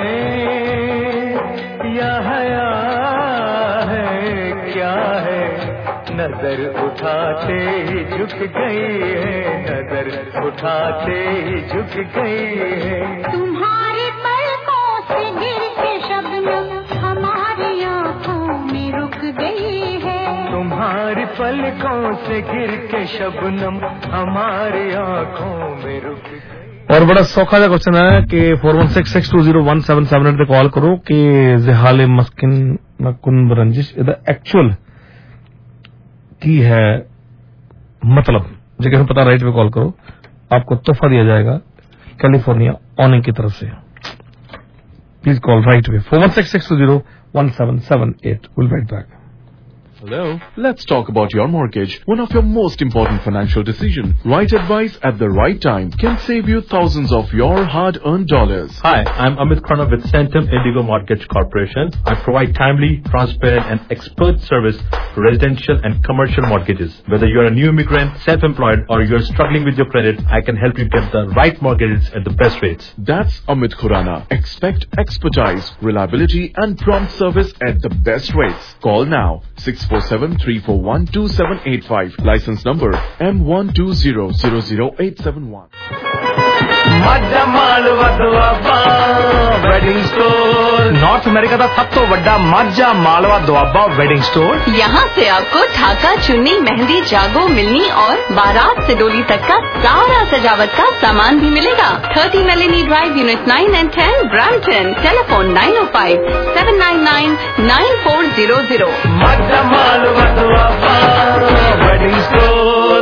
S12: या हया है क्या है, नजर उठाते ही झुक गई है, नजर उठाते ही झुक गई है।
S16: तुम्हारी पलकों से गिर के शबनम हमारी आंखों में रुक गई है।
S12: तुम्हारी पलकों से गिर के शबनम हमारी आंखों में रुक गई।
S7: और बड़ा सौखा सा क्वेश्चन है कि 4166201778 पे कॉल करो कि ज़हाले मस्किन रंजिश इधर एक्चुअल की है मतलब जगह पता राइट पे कॉल करो, आपको तोहफा दिया जाएगा कैलिफोर्निया ऑनिंग की तरफ से। प्लीज कॉल राइट पे 4166201778। Will write back.
S17: Hello, let's talk about your mortgage, one of your most important financial decisions. Right advice at the right time can save you thousands of your hard-earned dollars.
S18: Hi, I'm Amit Khanna with Centum Indigo Mortgage Corporation. I provide timely, transparent and expert service for residential and commercial mortgages. Whether you're a new immigrant, self-employed or you're struggling with your credit, I can help you get the right mortgages at the best rates.
S17: That's Amit Khurana. Expect expertise, reliability and prompt service at the best rates. Call now 647-341-2785. License number M12000871.
S5: North America का सब तो बड़ा Majha Malwa Doaba wedding store.
S4: यहाँ से आपको ढाका, चुन्नी, मेहंदी, जागो, मिलनी और बारात से डोली तक का सारा सजावट का सामान भी मिलेगा। 30 Melanie drive, unit 9 and 10, Brampton. Telephone 905-799-9400।
S12: Majha Malwa Doaba wedding store.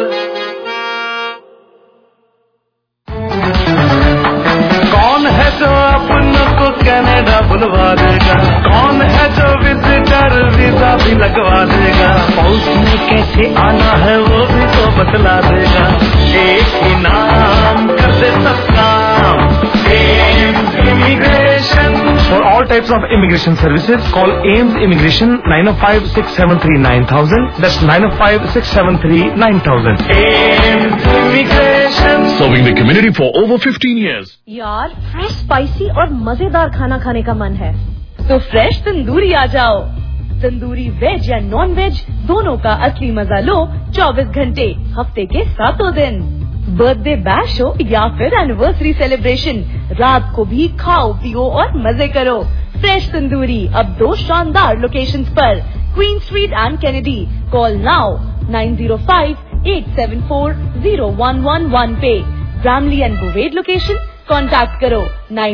S12: कौन है जो अपनों को कनाडा बुलवा देगा, कौन है जो विजिटर वीजा भी लगवा देगा, पाउस में कैसे आना है वो भी तो बतला देगा। एक ही नाम कर दे सब काम, Aims immigration.
S7: For all types of immigration services, call Ames Immigration 905-673-9000. That's 905-673-9000.
S12: Ames Immigration.
S6: Serving the community for over 15 years.
S19: यार फ्रेश, स्पाइसी और मजेदार खाना खाने का मन है तो फ्रेश तंदूरी आ जाओ। तंदूरी वेज या नॉन वेज दोनों का असली मजा लो 24 घंटे हफ्ते के 7 दिन। बर्थडे बैश हो या फिर एनिवर्सरी सेलिब्रेशन, रात को भी खाओ पियो और मजे करो। फ्रेश तंदूरी अब 2 शानदार लोकेशंस पर, Queen street and Kennedy. Call now 905-874-0111 पे। Bramalea and Bovaird location contact करो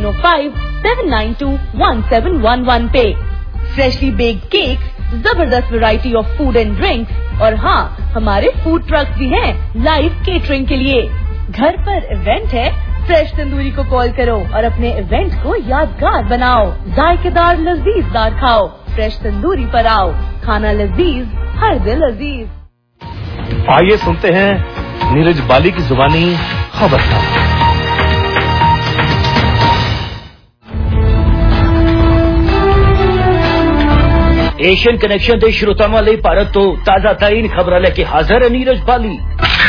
S19: 905-792-1711 पे। फ्रेशली बेक्ड केक, जबरदस्त variety of food and drinks और हाँ, हमारे फूड ट्रक्स भी हैं लाइव केटरिंग के लिए। घर पर इवेंट है, फ्रेश तंदूरी को कॉल करो और अपने इवेंट को यादगार बनाओ। जायकेदार लजीजदार खाओ, फ्रेश तंदूरी पर आओ। खाना लजीज, हर दिल अजीज।
S6: आइए सुनते हैं नीरज बाली की जुबानी खबरदार।
S20: एशियन कनेक्शन ਦੇ ਸ਼ਰੋਤਾਵਾਂ ਲਈ ਭਾਰਤ ਤੋਂ ਤਾਜ਼ਾ ਤਰੀਨ ਖਬਰਾਂ ਲੈ ਕੇ ਹਾਜ਼ਰ ਹੈ ਨੀਰਜ ਬਾਲੀ।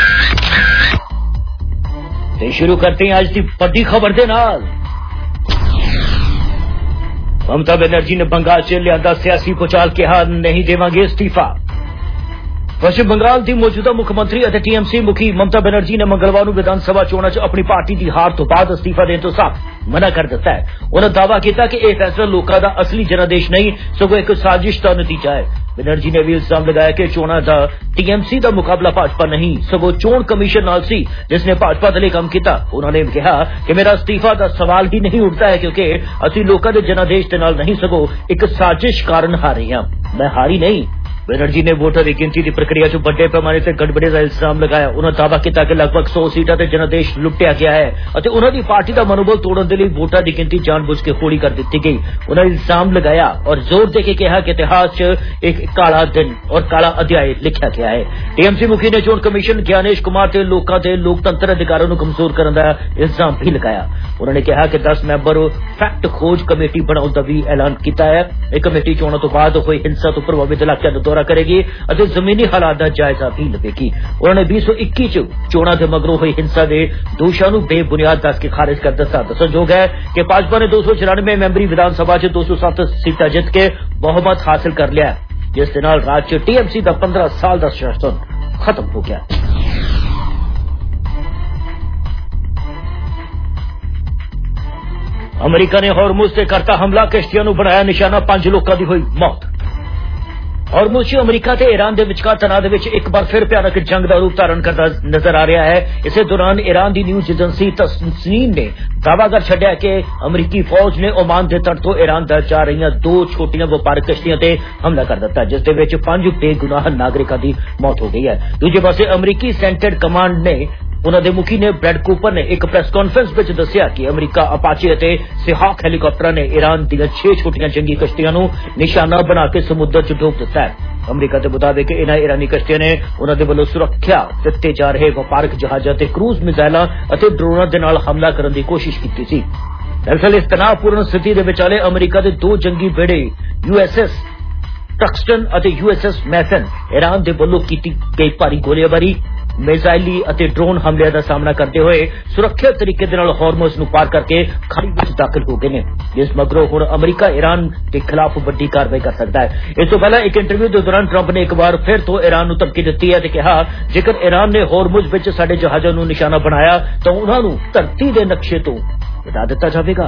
S20: ਤੇ ਸ਼ੁਰੂ करते हैं आज ਦੀ ਵੱਡੀ ਖਬਰ ਦੇ ਨਾਲ। ਮਮਤਾ ਬੈਨਰਜੀ ਨੇ ਬੰਗਾਲ 'ਚ ਲਿਆਂਦਾ ਸਿਆਸੀ ਭੁਚਾਲ, ਕਿਹਾ ਨਹੀਂ ਦੇਵਾਂਗੇ ਅਸਤੀਫਾ। पश्चिम बंगाल की मौजूदा मुख्यमंत्री और टीएमसी मुखी ममता बनर्जी ने मंगलवार को विधानसभा चोणों च अपनी पार्टी की हार तो बाद अस्तीफा देने तो साफ मना कर दिता है। उन्होंने दावा किया कि यह फैसला लोगों का असली जनादेश नहीं सगों एक साजिश का नतीजा है। बनर्जी ने भी इल्जाम लगाया कि चोणों का टीएमसी का मुकाबला भाजपा नहीं सगों चोण कमीशन नाल सी जिसने भाजपा दे काम किया। उन्होंने कहा कि मेरा अस्तीफा का सवाल ही नहीं उठता है क्योंकि असं लोगों के जनादेश के नाल नहीं सगों एक साजिश कारण हारे हैं। मैं हारी नहीं। बनर्जी ने वोटर की गिनती की प्रक्रिया च बड़े पैमाने से गड़बड़ी का इल्जाम लगाया। उन्होंने दावा किया कि लगभग 100 सीटां ते जनादेश लुटिया गया है और उन्होंने पार्टी का मनोबल तोड़ने के लिए वोटर की गिनती जानबूझ के हौली कर दी गई। उन्होंने इल्जाम लगाया और जोर देके कहा कि इतिहास च एक काला दिन और काला अध्याय लिखा गया है। टीएमसी मुखी ने चोण कमीशन ज्ञानेश कुमार ते लोकां दे लोकतंत्र अधिकारों को कमजोर करने का इल्जाम भी लगाया। उन्होंने कहा कि 10 मैंबर फैक्ट खोज कमेटी बनाने का भी ऐलान किया है। यह कमेटी चोणों तो बाद हुई हिंसा तो प्रभावित इलाकों का दौरा करेगी और जमीनी हालात का जायजा भी लवेगी। उन्होंने 2021 चोणों के मगरों हुई हिंसा के दोषों को बेबुनियाद दस के खारिज कर दिता। दसनयोग है कि भाजपा ने 294 मैंबरी विधानसभा च 207 सीटां जीत के बहुमत हासिल कर लिया, जिस दे नाल राज्य टीएमसी का 15 साल का शासन खत्म हो गया। अमरीका ने हॉर्मुज से करता हमला, किश्तियां नूं बनाया निशाना, 5 लोगों की हुई मौत। हॉर्मुज च अमरीका ते ईरान के विचकार तनाव दे विच एक बार फिर भयानक जंग का रूप धारण करता नजर आ रहा है। इस दौरान ईरान की न्यूज एजेंसी तस्नीम ने दावा कर छड्या कि अमरीकी फौज ने ओमान के तट तो ईरान दा जा रही 2 छोटियां व्यापारक किश्तियां ते हमला कर दिता, जिस दे विच 5 बेगुनाह नागरिकों की मौत हो गई है। दूजे पासे अमरीकी सेंट्रल कमांड ने उन्होंने मुखी ने ब्रैड कूपर ने एक प्रेस कॉन्फ्रेंस में दसिया कि अमरीका अपाचे और सिहाक हेलीकॉप्टर ने ईरान दी 6 छोटियां जंगी कश्तियां निशाना बना के समुद्र च डोब दिता है। अमरीका के मुताबिक इन्हां ईरानी कश्तियां ने उन्होंने वालों सुरक्षा दिते जा रहे व्यापारक जहाज़ां ते क्रूज मिसाइलां और ड्रोनां दे नाल हमला करने की कोशिश की थी। दरअसल इस तनावपूर्ण स्थिति के विचाले अमरीका के 2 जंगी बेड़े यूएसएस टक्सटन और यूएसएस मैसन ईरान के वालों की गई भारी गोलीबारी, मिसाइली और ड्रोन हमले का सामना करते हुए सुरक्षित तरीके हॉर्मुज नूं पार करके खाड़ी में दाखिल हो गए हैं, जिस मगरों हुण अमरीका ईरान के खिलाफ बड़ी कार्रवाई कर सकता है। इस तो पहले एक इंटरव्यू के दौरान ट्रंप ने एक बार फिर तो ईरान नूं धमकी दी है ते कहा जेकर ईरान ने हॉर्मुज विच साडे जहाज़ां नूं निशाना बनाया तो उन्हां नूं धरती के नक्शे तो हटा दिता जाएगा।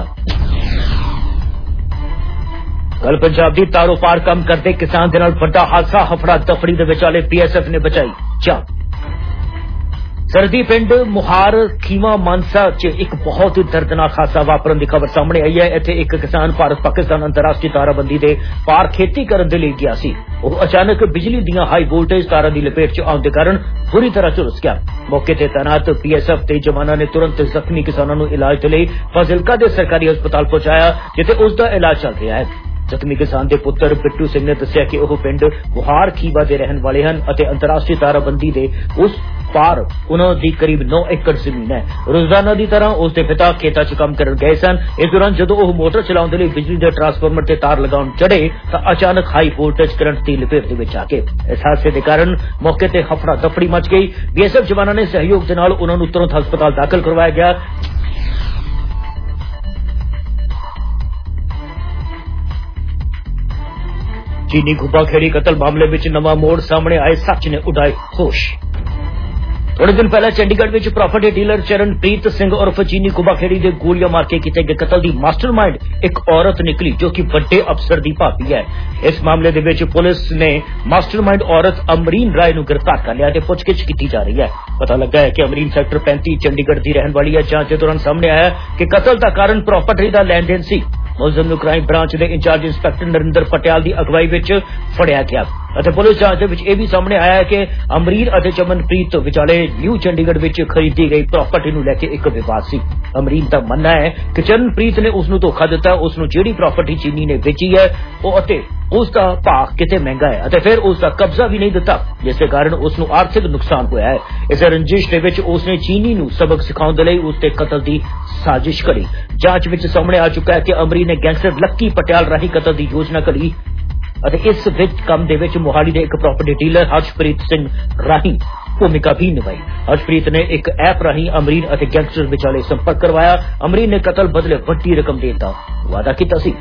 S20: कल पंजाब की तारो पार कम करते किसान के नाल बड़ा हादसा, हफड़ा दफड़ी के विचाले बीएसएफ ने बचाई जान। सरदी पिंड मुहार खीवा मानसा च एक बहुत ही दर्दनाक हादसा वापरन की खबर सामने आई है। इत्थे एक किसान भारत पाकिस्तान अंतरराष्ट्रीय ताराबंदी के पार खेती करने के लिए गया सी। वो अचानक बिजली दियां हाई वोल्टेज तारां की लपेट च आने के कारण बुरी तरह झुलस गया। मौके ते तैनात बीएसएफ के जवानों ने तुरंत जख्मी किसानों को इलाज के लिए फाजिलका के सरकारी अस्पताल पहुंचाया, जिथे उसका इलाज चल रहा है। जख्मी किसान के पुत्र बिट्टू सिंह ने दसिया कि वह पिंड बुहार खीवा के रहने वाले हैं और अंतरराष्ट्रीय ताराबंदी के उस पार उन्होंने करीब 9 एकड़ जमीन है। रोजाना की तरह उसके पिता खेतों च काम कर गए सन। इस दौरान जो वह मोटर चलाने लिए बिजली के ट्रांसफार्मर से तार लगाने चढ़े तो अचानक हाई वोल्टेज करंट की लपेट के आ गए। इस हादसे के कारण मौके पर हफड़ा दफड़ी मच गई। बीएसएफ जवानों ने सहयोग के नाल उन्होंने तुरंत हस्पताल दाखिल करवाया गया। चीनी घुब्बाखेड़ी कतल मामले में नवा मोड़ सामने आए, सच ने उड़ाए होश। थोड़े दिन पहले चंडीगढ़ में प्रॉपर्टी डीलर चरणप्रीत सिंह उर्फ चीनी घुब्बाखेड़ी के गोलियां मार के किए गए कतल की मास्टरमाइंड एक औरत निकली जो कि बड़े अफसर की भाभी है। इस मामले दे विच पुलिस ने मास्टरमाइंड औरत अमरीन राय नूं गिरफ्तार कर लिया ते पुछगिछ की जा रही है। पता लगा है कि अमरीन सेक्टर 35 चंडीगढ़ की रहने वाली है। जांच के दौरान सामने आया कि कतल का कारण प्रॉपर्टी का लैन देन सी। मुलजिम नूं क्राइम ब्रांच के इंचार्ज इंस्पैक्टर नरिंदर पटियाल की अगवाई में फड़िया गया। पुलिस जांच में सामने आया है कि अमरीन और चमनप्रीत विचाले न्यू चंडीगढ़ में खरीदी गई प्रॉपर्टी नूं लैके एक विवाद सी। अमरीन का मनना है कि चरणप्रीत ने उसनूं धोखा दिता, उसनूं जिहड़ी प्रॉपर्टी चीनी ने बेची है उसका भाव किते महंगा है अते फिर उसका कब्जा भी नहीं दिता, जिसके कारण उसनूं आर्थिक नुकसान होया है। इस रंजिश दे विच उसने चीनी नूं सबक सिखाउण दे लई उसते कतल की साजिश करी। जांच विच सामने आ चुका है कि अमरीन ने गैंगस्टर लक्की पटियाल राही कतल की योजना करी ਅਤੇ इस ਕੰਮ ਦੇ ਵਿੱਚ मोहाली ਦੇ ਇੱਕ प्रॉपर्टी डीलर हर्षप्रीत सिंह राही भूमिका भी निभाई। हर्षप्रीत ने एक ऐप राही अमरीन और गैंगस्टर विचाले संपर्क करवाया। अमरीन ने कतल बदले वड्डी रकम देने का वादा किया सी।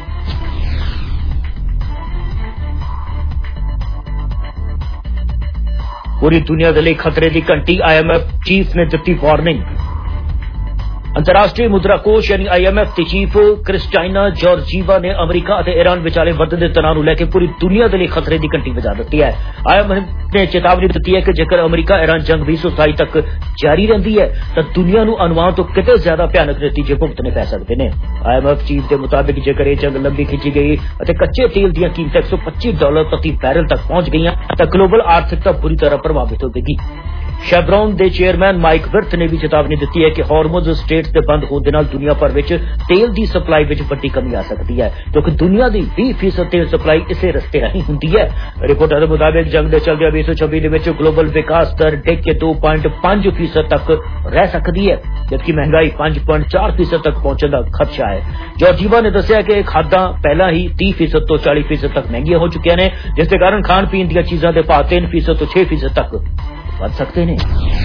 S20: पूरी दुनिया के लिए खतरे की घंटी, IMF चीफ ने दी वार्निंग। अंतर्राष्ट्रीय मुद्रा कोष यानी IMF के चीफ क्रिस्टाइना जॉर्जीवा ने अमरीका और ईरान विचाले वधदे तनाव नूं लैके पूरी दुनिया के लिए खतरे की घंटी बजा दी है। IMF ने चेतावनी दी है कि जेकर अमरीका ईरान जंग 2027 तक जारी रहती है तो दुनिया नूं अनुमान तो किते ज्यादा भयानक नतीजे भुगतने पै सकते हैं। IMF चीफ के मुताबिक जेकर यह जंग लंबी खिंची गई और कच्चे तेल दी कीमत $125 प्रति बैरल तक पहुंच गई तो ग्लोबल आर्थिकता बुरी तरह प्रभावित होगी। शेवरॉन के चेयरमैन माइक विर्थ ने भी चेतावनी दी है कि हॉर्मुज स्ट्रेट के बंद होने नाल दुनिया भर में तेल की सप्लाई में बड़ी कमी आ सकती है, क्योंकि दुनिया की 20% तेल सप्लाई इसे रस्ते राही होंदी है। रिपोर्टर के मुताबिक जंग के चलदे 2026 ग्लोबल विकास दर डिग के 2.5% तक रह सकती है, जबकि महंगाई 5.4% तक पहुंचने का खदशा है। जॉर्जीवा ने दसिया कि खादां पहला ही 30% तो 40% तक महंगियां हो चुकियां ने, जिसके कारण खाण पीण दी चीजां के भाव 3% तो 6% तक बढ़ सकते हैं।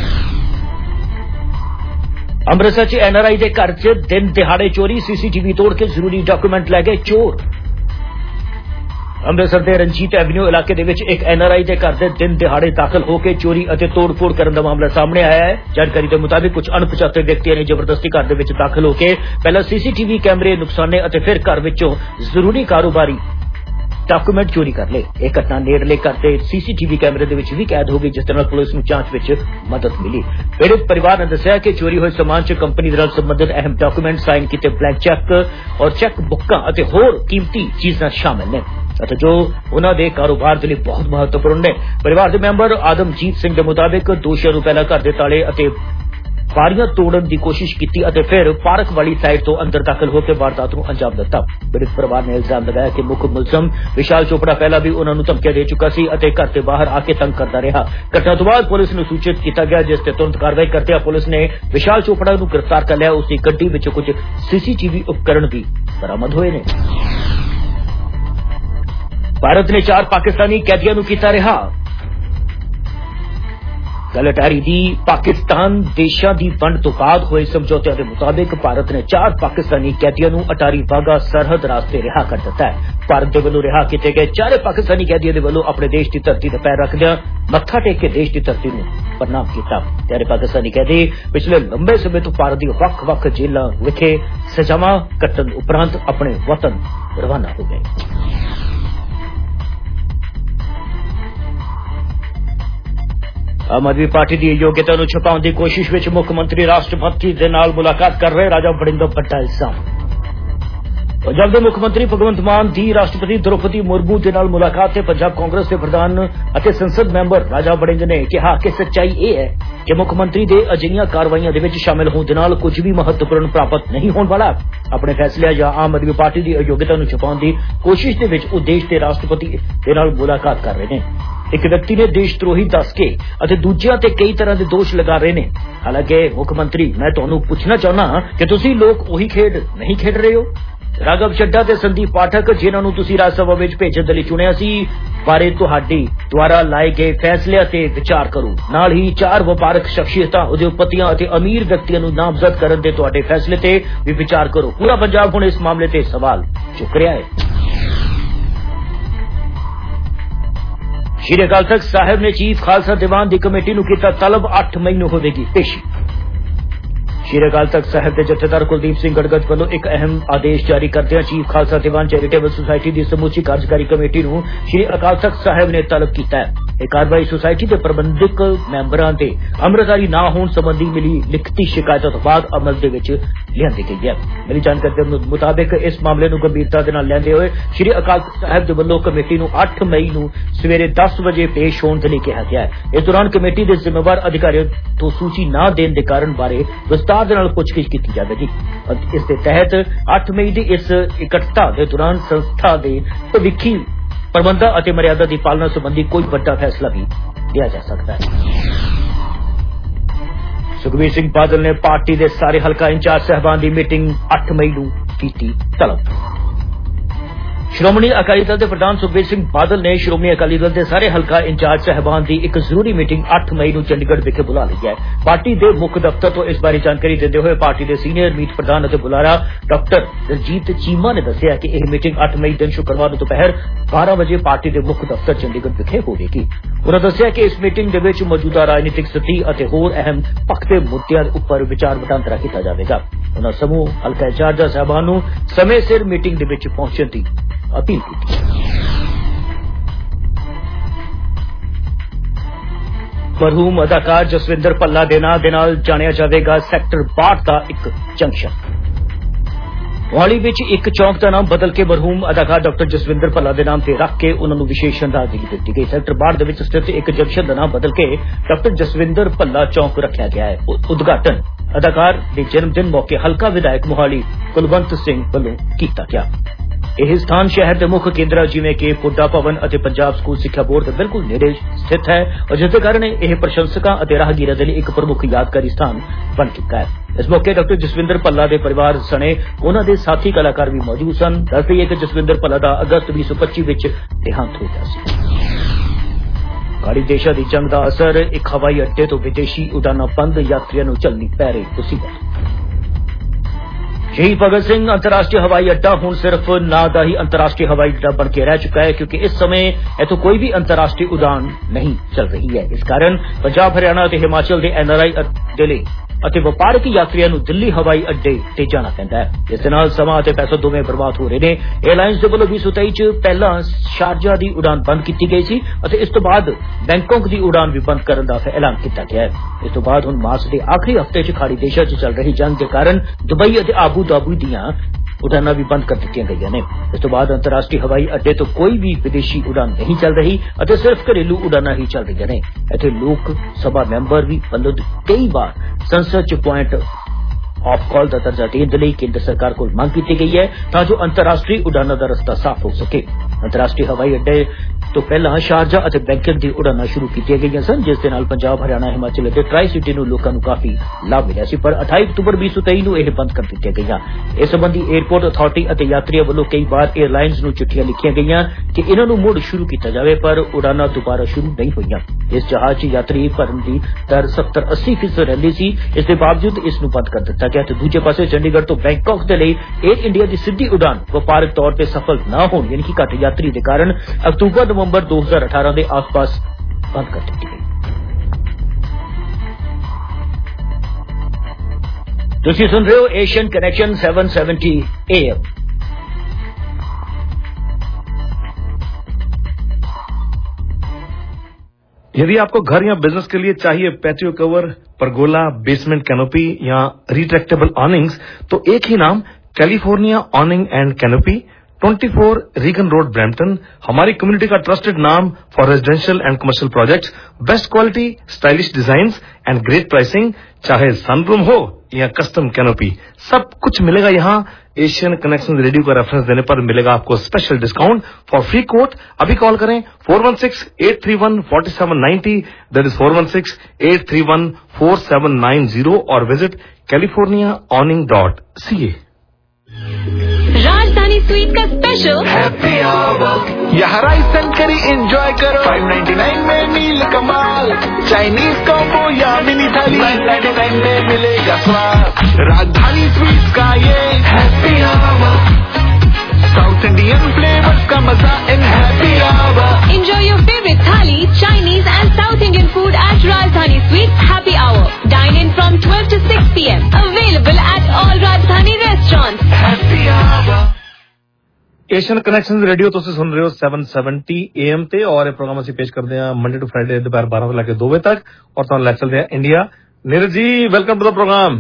S20: अमृतसर च NRI के घर च दिन दिहाड़े चोरी, CCTV तोड़ के जरूरी डॉक्यूमेंट लै गए चोर। अमृतसर के रंजीत एवेन्यू इलाके दे विच एक NRI के घर से दिन दिहाड़े दाखिल होकर चोरी और तोड़फोड़ करने का मामला सामने आया है। जानकारी के मुताबिक कुछ अणपछाते व्यक्तियों ने जबरदस्ती घर के दाखिल होकर पहला CCTV कैमरे नुकसाने और फिर घर विचों जरूरी कारोबारी डॉक्यूमेंट चोरी कर ले। एक घटना नेड़ले घर के CCTV कैमरे दे विच भी कैद हो गई, जिस तरह पुलिस नूं जांच विच मदद मिली। पीड़ित परिवार ने दस्सिया कि चोरी हुए सामान च कंपनी दे नाल संबंधित अहम डॉक्यूमेंट, साइन किए ब्लैंक चैक और चैक बुक्कां अते होर कीमती चीजां शामिल ने अते जो उन्हां दे कारोबार दे लई बहुत महत्वपूर्ण ने। परिवार के मैंबर आदमजीत सिंह के मुताबिक दोषियों नूं पहला घर दे ताले अते बारियां तोड़न की कोशिश की और फिर पार्क वाली साइड तो अंदर दाखिल होकर वारदात को अंजाम दिता। पीड़ित परिवार ने इल्जाम लगाया कि मुख्य मुलजम विशाल चोपड़ा पहला भी उन्होंने धमकियां दे चुका सी और घर से बाहर आके तंग करता रहा। घटना तो बाद पुलिस ने सूचित किया गया, जिससे तुरंत कार्रवाई करते पुलिस ने विशाल चोपड़ा को गिरफ्तार कर लिया। उसकी गड्डी में कुछ CCTV उपकरण भी बरामद हुए ने। भारत ने 4 पाकिस्तानी कैदियों को किया रिहा। गल अटारी दी पाकिस्तान देशां दी वंड तो बाद हुए समझौते के मुताबिक भारत ने 4 पाकिस्तानी कैदियों को अटारी वाघा सरहद रास्ते रिहा कर दिता है। भारत के वलों रिहा किए गए 4 पाकिस्तानी कैदियों के वलों अपने देश की धरती पर पैर रखदियां मत्था टेक के देश की धरती को प्रणाम किया। त्यारे पाकिस्तानी कैदी पिछले लंबे समय तो भारत की वख-वख जेलों विखे सजावां कट्टण उपरांत अपने वतन रवाना हो गए। आम आदमी पार्टी की योग्यता नूं छुपाउण दी कोशिश विच मुख्यमंत्री राष्ट्रपति दे नाल मुलाकात कर रहे राजा वड़िंग दा वड्डा इल्जाम। पंजाब के मुख्यमंत्री भगवंत मान की राष्ट्रपति द्रौपदी मुर्मू के नाल मुलाकात से पंजाब कांग्रेस के प्रधान और संसद मैंबर राजा वड़िंग ने कहा कि सच्चाई यह है कि मुख्यमंत्री के अजिहियां कार्रवाइयां दे विच शामिल होने नाल कुछ भी महत्वपूर्ण प्राप्त नहीं होने वाला। अपने फैसले या आम आदमी पार्टी की अयोग्यता नूं छुपाउण दी कोशिश दे विच उह देश के राष्ट्रपति दे नाल मुलाकात कर रहे हैं। एक व्यक्ति ने देशद्रोही दस के अते दूजियां ते कई तरह के दोष लगा रहे हैं। हालांकि मुख्यमंत्री मैं तुहानूं पुछना चाहना कि तुसीं लोग उही खेड नहीं खेड रहे हो। राघव चड्ढा ते संदीप पाठक जिन्हां नूं तुसीं राज सभा विच भेजण दे लई चुणिया सी बारे तुहाडी द्वारा लाए गए फैसले ते विचार करो। नाल ही 4 वपारक शख्सियतां उद्योगपतियां अते अमीर व्यक्तियों नूं नामजद करन दे तुहाडे फैसले ते भी विचार करो। पूरा पंजाब हुण इस मामले ते सवाल चुक रहा है। ਸ਼੍ਰੀ ਅਕਾਲ ਤਖਤ ਸਾਹਿਬ ਨੇ ਚੀਫ ਖਾਲਸਾ ਦੀਵਾਨ ਦੀ ਕਮੇਟੀ ਨੂੰ ਕੀਤਾ ਤਲਬ 8 ਮਈ ਨੂੰ ਹੋਵੇਗੀ ਪੇਸ਼ੀ। ਸ਼੍ਰੀ ਅਕਾਲ ਤਖਤ ਸਾਹਿਬ ਦੇ ਜਥੇਦਾਰ ਕੁਲਦੀਪ ਸਿੰਘ ਗੜਗੜ ਵੱਲੋਂ ਇੱਕ ਅਹਿਮ ਆਦੇਸ਼ ਜਾਰੀ ਕਰਦਿਆਂ chief Khalsa Diwan charitable society ਦੀ ਸਮੁੱਚੀ ਕਾਰਜਕਾਰੀ ਕਮੇਟੀ ਨੂੰ ਸ਼੍ਰੀ ਅਕਾਲ ਤਖਤ ਸਾਹਿਬ ਨੇ ਤਲਬ ਕੀਤਾ ਹੈ। ਇਹ ਕਾਰਵਾਈ ਸੁਸਾਇਟੀ ਦੇ ਪ੍ਰਬੰਧਕ ਮੈਂਬਰਾਂ ਦੇ ਅੰਮ੍ਰਿਤਧਾਰੀ ਨਾ ਹੋਣ ਸੰਬੰਧੀ ਮਿਲੀ ਲਿਖਤੀ ਸ਼ਿਕਾਇਤਾਂ ਤੋਂ ਬਾਅਦ ਅਮਲ ਦੇ ਵਿੱਚ ਲਿਆਂਦੀ ਗਈ ਹੈ। ਮਿਲੀ ਜਾਣਕਾਰੀ ਦੇ ਮੁਤਾਬਿਕ ਇਸ ਮਾਮਲੇ ਨੂੰ ਗੰਭੀਰਤਾ ਦੇ ਨਾਲ ਲੈਂਦੇ ਹੋਏ ਸ਼੍ਰੀ ਅਕਾਲ ਤਖਤ ਸਾਹਿਬ ਦੇ ਵੱਲੋਂ ਕਮੇਟੀ ਨੂੰ 8 ਮਈ ਨੂੰ ਸਵੇਰੇ 10 ਵਜੇ ਪੇਸ਼ ਹੋਣ ਦੇ ਲਈ ਕਿਹਾ ਗਿਆ ਹੈ। ਇਸ ਦੌਰਾਨ ਕਮੇਟੀ ਦੇ ਜ਼ਿੰਮੇਵਾਰ ਅਧਿਕਾਰੀਆਂ ਤੋਂ ਸੂਚੀ ਨਾ ਦੇਣ ਦੇ ਕਾਰਨ ਬਾਰੇ ਵਿਸਤਾਰ ਦੇ ਨਾਲ ਪੁੱਛਗਿੱਛ ਕੀਤੀ ਜਾਵੇਗੀ। ਇਸ ਦੇ ਤਹਿਤ 8 ਮਈ ਦੀ ਇਸ ਇਕੱਠਤਾ ਦੇ ਦੌਰਾਨ ਸੰਸਥਾ ਦੇ ਭਵਿੱਖੀ ਪ੍ਰਬੰਧਾਂ ਅਤੇ ਮਰਿਆਦਾ ਦੀ ਪਾਲਣਾ ਸੰਬੰਧੀ ਕੋਈ ਵੱਡਾ ਫੈਸਲਾ ਵੀ ਲਿਆ ਜਾ ਸਕਦਾ ਹੈ। ਸੁਖਬੀਰ ਸਿੰਘ ਬਾਦਲ ਨੇ ਪਾਰਟੀ ਦੇ ਸਾਰੇ ਹਲਕਾ ਇੰਚਾਰਜ ਸਹਿਬਾਨ ਦੀ ਮੀਟਿੰਗ 8 ਮਈ ਨੂੰ ਕੀਤੀ ਤਲਬ। ਸ਼੍ਰੋਮਣੀ ਅਕਾਲੀ ਦਲ ਦੇ ਪ੍ਰਧਾਨ ਸੁਖਬੀਰ ਸਿੰਘ ਬਾਦਲ ਨੇ ਸ਼੍ਰੋਮਣੀ ਅਕਾਲੀ ਦਲ ਦੇ ਸਾਰੇ ਹਲਕਾ ਇੰਚਾਰਜ ਸਹਿਬਾਨ ਦੀ ਇੱਕ ਜ਼ਰੂਰੀ ਮੀਟਿੰਗ 8 ਮਈ ਨੂੰ ਚੰਡੀਗੜ੍ਹ ਵਿਖੇ ਬੁਲਾ ਲਈ ਹੈ। ਪਾਰਟੀ ਦੇ ਮੁੱਖ ਦਫ਼ਤਰ ਤੋਂ ਇਸ ਬਾਰੇ ਜਾਣਕਾਰੀ ਦਿੰਦੇ ਹੋਏ ਪਾਰਟੀ ਦੇ ਸੀਨੀਅਰ ਮੀਤ ਪ੍ਰਧਾਨ ਅਤੇ ਬੁਲਾਰਾ ਡਾਕਟਰ ਦਲਜੀਤ ਚੀਮਾ ਨੇ ਦੱਸਿਆ ਕਿ ਇਹ ਮੀਟਿੰਗ 8 ਮਈ ਦਿਨ ਸ਼ੁੱਕਰਵਾਰ ਨੂੰ ਦੁਪਹਿਰ 12 ਵਜੇ ਪਾਰਟੀ ਦੇ ਮੁੱਖ ਦਫ਼ਤਰ ਚੰਡੀਗੜ੍ਹ ਵਿਖੇ ਹੋਵੇਗੀ। ਉਨ੍ਹਾਂ ਦੱਸਿਆ ਕਿ ਇਸ ਮੀਟਿੰਗ ਦੇ ਵਿੱਚ ਮੌਜੂਦਾ ਰਾਜਨੀਤਿਕ ਸਥਿਤੀ ਅਤੇ ਹੋਰ ਅਹਿਮ ਪੱਖਦੇ ਮੁੱਦਿਆਂ ਉੱਪਰ ਵਿਚਾਰ ਵਟਾਂਦਰਾ ਕੀਤਾ ਜਾਵੇਗਾ। ਉਨ੍ਹਾਂ ਸਮੂਹ ਹਲਕਾ ਇੰਚਾਰਜਾਂ ਸਾਹਿਬਾਨ ਨੂੰ ਸਮੇਂ ਸਿਰ ਮੀਟਿੰਗ ਦੇ ਵਿੱਚ ਪਹੁੰਚਣ ਦੀ ਅਪੀਲ ਕੀਤੀ। ਮਰਹੂਮ ਅਦਾਕਾਰ ਜਸਵਿੰਦਰ ਭੱਲਾ ਦੇ ਨਾਂ ਦੇ ਨਾਲ ਜਾਣਿਆ ਜਾਵੇਗਾ ਸੈਕਟਰ 62 ਦਾ ਇੱਕ ਜੰਕਸ਼ਨ। ਮੋਹਾਲੀ ਵਿੱਚ ਇੱਕ ਚੌਂਕ ਦਾ ਨਾਮ ਬਦਲ ਕੇ ਮਰਹੂਮ ਅਦਾਕਾਰ ਡਾਕਟਰ ਜਸਵਿੰਦਰ ਭੱਲਾ ਦੇ ਨਾਮ ਤੇ ਰੱਖ ਕੇ ਉਹਨਾਂ ਨੂੰ ਵਿਸ਼ੇਸ਼ ਸ਼ਰਧਾਂਜਲੀ ਦਿੱਤੀ ਗਈ। ਸੈਕਟਰ 62 ਦੇ ਵਿੱਚ ਸਥਿਤ ਇੱਕ ਜੰਕਸ਼ਨ ਦਾ ਨਾਮ ਬਦਲ ਕੇ ਡਾਕਟਰ ਜਸਵਿੰਦਰ ਭੱਲਾ ਚੌਂਕ ਰੱਖਿਆ ਗਿਆ ਹੈ। ਉਦਘਾਟਨ ਅਦਾਕਾਰ ਦੇ ਜਨਮ ਦਿਨ ਮੌਕੇ ਹਲਕਾ ਵਿਧਾਇਕ ਮੋਹਾਲੀ ਕੁਲਵੰਤ ਸਿੰਘ ਵੱਲੋਂ ਕੀਤਾ ਗਿਆ। ਇਹ ਸਥਾਨ ਸ਼ਹਿਰ ਦੇ ਮੁੱਖ ਕੇਂਦਰਾਂ ਜਿਵੇਂ ਕਿ ਪੁੱਡਾ ਭਵਨ ਅਤੇ ਪੰਜਾਬ ਸਕੂਲ ਸਿੱਖਿਆ ਬੋਰਡ ਦੇ ਬਿਲਕੁਲ ਨੇੜੇ ਸਥਿਤ ਹੈ ਔਰ ਜਿਸ ਦੇ ਕਾਰਨ ਇਹ ਪ੍ਰਸ਼ੰਸਕਾਂ ਅਤੇ ਰਾਹਗੀਰਾਂ ਦੇ ਲਈ ਇੱਕ ਪ੍ਰਮੁੱਖ ਯਾਦਗਾਰੀ ਸਥਾਨ ਬਣ ਚੁੱਕਾ ਹੈ। ਇਸ ਮੌਕੇ ਡਾਕਟਰ ਜਸਵਿੰਦਰ ਭੱਲਾ ਦੇ ਪਰਿਵਾਰ ਸਣੇ ਉਹਨਾਂ ਦੇ ਸਾਥੀ ਕਲਾਕਾਰ ਵੀ ਮੌਜੂਦ ਸਨ। ਦੱਸ ਦਈਏ ਕਿ ਜਸਵਿੰਦਰ ਭੱਲਾ ਦਾ ਅਗਸਤ 2025 ਵਿੱਚ ਦੇਹਾਂਤ ਹੋ ਗਿਆ ਸੀ। ਖਾੜੀ ਦੇਸ਼ਾਂ ਦੀ ਜੰਗ ਦਾ ਅਸਰ, ਇੱਕ ਹਵਾਈ ਅੱਡੇ ਤੋਂ ਵਿਦੇਸ਼ੀ ਉਡਾਨਾਂ ਬੰਦ, ਯਾਤਰੀਆਂ ਨੂੰ ਝੱਲਣੀ ਪੈ ਰਹੀ ਮੁਸੀਬਤ। ਸ਼ਹੀਦ ਭਗਤ ਸਿੰਘ ਅੰਤਰਰਾਸ਼ਟਰੀ ਹਵਾਈ ਅੱਡਾ ਹੁਣ ਸਿਰਫ ਨਾਂ ਦਾ ਹੀ ਅੰਤਰਰਾਸ਼ਟਰੀ ਹਵਾਈ ਅੱਡਾ ਬਣ ਕੇ ਰਹਿ ਚੁੱਕਾ ਹੈ ਕਿਉਂਕਿ ਇਸ ਸਮੇਂ ਇੱਥੋਂ ਕੋਈ ਵੀ ਅੰਤਰਰਾਸ਼ਟਰੀ ਉਡਾਨ ਨਹੀਂ ਚੱਲ ਰਹੀ ਹੈ। ਇਸ ਕਾਰਨ ਪੰਜਾਬ, ਹਰਿਆਣਾ ਅਤੇ ਹਿਮਾਚਲ ਦੇ NRI ਦੇ ਲਈ ਅਤੇ ਵਪਾਰਕ ਯਾਤਰੀਆਂ ਨੂੰ ਦਿੱਲੀ ਹਵਾਈ ਅੱਡੇ ਤੇ ਜਾਣਾ ਪੈਂਦਾ ਹੈ। ਇਸ ਦੇ ਨਾਲ ਸਮਾਂ ਅਤੇ ਪੈਸਾ ਦੋਵੇਂ ਬਰਬਾਦ ਹੋ ਰਹੇ ਨੇ। 에ਅਰਲਾਈਨਸ ਦੇ ਵੱਲੋਂ 2023 ਚ ਪਹਿਲਾਂ ਸ਼ਾਰਜਾ ਦੀ ਉਡਾਨ ਬੰਦ ਕੀਤੀ ਗਈ ਸੀ ਅਤੇ ਇਸ ਤੋਂ ਬਾਅਦ ਬੈਂਕਾਕ ਦੀ ਉਡਾਨ ਵੀ ਬੰਦ ਕਰਨ ਦਾ ਐਲਾਨ ਕੀਤਾ ਗਿਆ ਹੈ। ਇਸ ਤੋਂ ਬਾਅਦ ਹੁਣ ਮਾਰਚ ਦੇ ਆਖਰੀ ਹਫ਼ਤੇ ਚ ਖਾੜੀ ਦੇਸ਼ਾਂ ਚ ਚੱਲ ਰਹੀ ਜੰਗ ਦੇ ਕਾਰਨ ਦੁਬਈ ਅਤੇ ਆਬੂ ਧਾਬੀ ਦੀਆਂ ਉਡਾਨਾਂ ਵੀ ਬੰਦ ਕਰ ਦਿੱਤੀਆਂ ਗਈਆਂ ਨੇ। ਇਸ ਤੋਂ ਬਾਅਦ ਅੰਤਰਰਾਸ਼ਟਰੀ ਹਵਾਈ ਅੱਡੇ ਤੋਂ ਕੋਈ ਵੀ ਵਿਦੇਸ਼ੀ ਉਡਾਨ ਨਹੀਂ ਚੱਲ ਰਹੀ ਅਤੇ ਸਿਰਫ ਘਰੇਲੂ ਉਡਾਨਾਂ ਹੀ ਚੱਲ ਰਹੀਆਂ ਨੇ। ਇੱਥੇ ਲੋਕ ਸਭਾ ਮੈਂਬਰ ਵੀ ਵੱਲੋਂ ਕਈ ਵਾਰ ਸੰਸਦ ਚ ਪੁਆਇੰਟ ਆਫ ਕਾਲ ਦਾ ਦਰਜਾ ਦੇਣ ਦੇ ਲਈ ਕੇਂਦਰ ਸਰਕਾਰ ਕੋਲ ਮੰਗ ਕੀਤੀ ਗਈ ਹੈ ਤਾਂ ਜੋ ਅੰਤਰਰਾਸ਼ਟਰੀ ਉਡਾਨਾਂ ਦਾ ਰਸਤਾ ਸਾਫ਼ ਹੋ ਸਕੇ। ਅੰਤਰਰਾਸ਼ਟਰੀ ਹਵਾਈ ਅੱਡੇ ਤੋਂ ਪਹਿਲਾਂ ਸ਼ਾਰਜਾ ਅਤੇ ਬੈਂਕਾਕ ਦੀ ਉਡਾਨਾਂ ਸ਼ੁਰੂ ਕੀਤੀਆਂ ਗਈਆਂ ਸਨ ਜਿਸ ਦੇ ਨਾਲ ਪੰਜਾਬ, ਹਰਿਆਣਾ, ਹਿਮਾਚਲ ਅਤੇ ਟਰਾਈ ਸਿਟੀ ਨੂੰ ਲੋਕਾਂ ਨੂੰ ਕਾਫੀ ਲਾਭ ਮਿਲਿਆ ਸੀ, ਪਰ 28 ਅਕਤੂਬਰ 2023 ਨੂੰ ਇਹ ਬੰਦ ਕਰ ਦਿੱਤੀਆਂ ਗਈਆਂ। ਇਸ ਸੰਬੰਧੀ 에ਅਰਪੋਰਟ ਅਥਾਰਟੀ ਅਤੇ ਯਾਤਰੀਆਂ ਵੱਲੋਂ ਕਈ ਵਾਰ 에ਅਰਲਾਈਨਸ ਨੂੰ ਚਿੱਠੀਆਂ ਲਿਖੀਆਂ ਗਈਆਂ ਕਿ ਇਹਨਾਂ ਨੂੰ ਮੁੜ ਸ਼ੁਰੂ ਕੀਤਾ ਜਾਵੇ ਪਰ ਉਡਾਨਾਂ ਦੁਬਾਰਾ ਸ਼ੁਰੂ ਨਹੀਂ ਹੋਈਆਂ। ਇਸ ਜਹਾਜ਼ 'ਚ ਯਾਤਰੀ ਭਰਨ ਦੀ ਦਰ 70-80% ਰਹਿੰਦੀ ਸੀ। ਇਸ ਦੇ ਬਾਵਜੂਦ ਇਸ ਨੂੰ ਬੰਦ ਕਰ ਦਿੱਤਾ ਗਿਆ ਤੇ ਦੂਜੇ ਪਾਸੇ ਚੰਡੀਗੜ੍ਹ ਤੋਂ ਬੈਂਕਾਕ ਦੇ ਲਈ 에ਅਰ ਇੰਡੀਆ ਦੀ ਸਿੱਧੀ ਉਡਾਨ ਵਪਾਰਕ ਤੌਰ ਤੇ ਸਫਲ ਨਾ ਹੋਣ ਯਾਨੀ ਕਿ ਘੱਟ ਯਾਤਰੀ ਦੇ ਕਾਰਨ ਅਕਤੂਬਰ-ਨਵੰਬਰ 2018 ਦੇ ਆਸ-ਪਾਸ ਬੰਦ ਕਰ ਦਿੱਤੀ ਗਈ। ਤੁਸੀਂ ਸੁਣ ਰਹੇ ਹੋ ਏਸ਼ੀਅਨ ਕਨੈਕਸ਼ਨ 770 AM।
S7: यदि आपको घर या बिजनेस के लिए चाहिए patio cover, pergola, basement canopy या रिट्रैक्टेबल ऑनिंग्स तो एक ही नाम California awning and canopy, 24 Regan road, Brampton. हमारी कम्युनिटी का ट्रस्टेड नाम for residential and commercial projects, best quality, stylish designs and great pricing. चाहे सनरूम हो या कस्टम कैनोपी, सब कुछ मिलेगा यहाँ। एशियन कनेक्शन रेडियो का रेफरेंस देने पर मिलेगा आपको special discount. For free quote अभी कॉल करें 416-831-4790, दैट इज 416-831-4790 और विजिट californiaawning.ca।
S4: राजधानी स्वीट का स्पेशल
S5: हैप्पी आवर, यहाँ राइस एंड करी एंजॉय करो। 599 में मील कमाल, चाइनीज कॉम्बो या मिनी थाली 999 में मिलेगा स्वाद। राजधानी स्वीट का ये happy hour, south Indian flavours का मजा in happy hour.
S4: Enjoy your favorite thali
S7: Asian connections radio ਤੁਸੀਂ ਸੁਣ ਰਹੇ ਹੋ 770 AM ਤੇ ਔਰ ਇਹ ਪ੍ਰੋਗਰਾਮ ਅਸੀਂ ਪੇਸ਼ ਕਰਦੇ ਹਾਂ ਮੰਡੇ ਟੂ ਫਰਾਈਡੇ ਦੁਪਹਿਰ 12 ਤੋਂ ਲੈ ਕੇ 2 ਵਜੇ ਤੱਕ ਔਰ ਤੁਹਾਨੂੰ ਲੈ ਚੱਲਦੇ ਹਾਂ India. Neeraj ji welcome to the programme.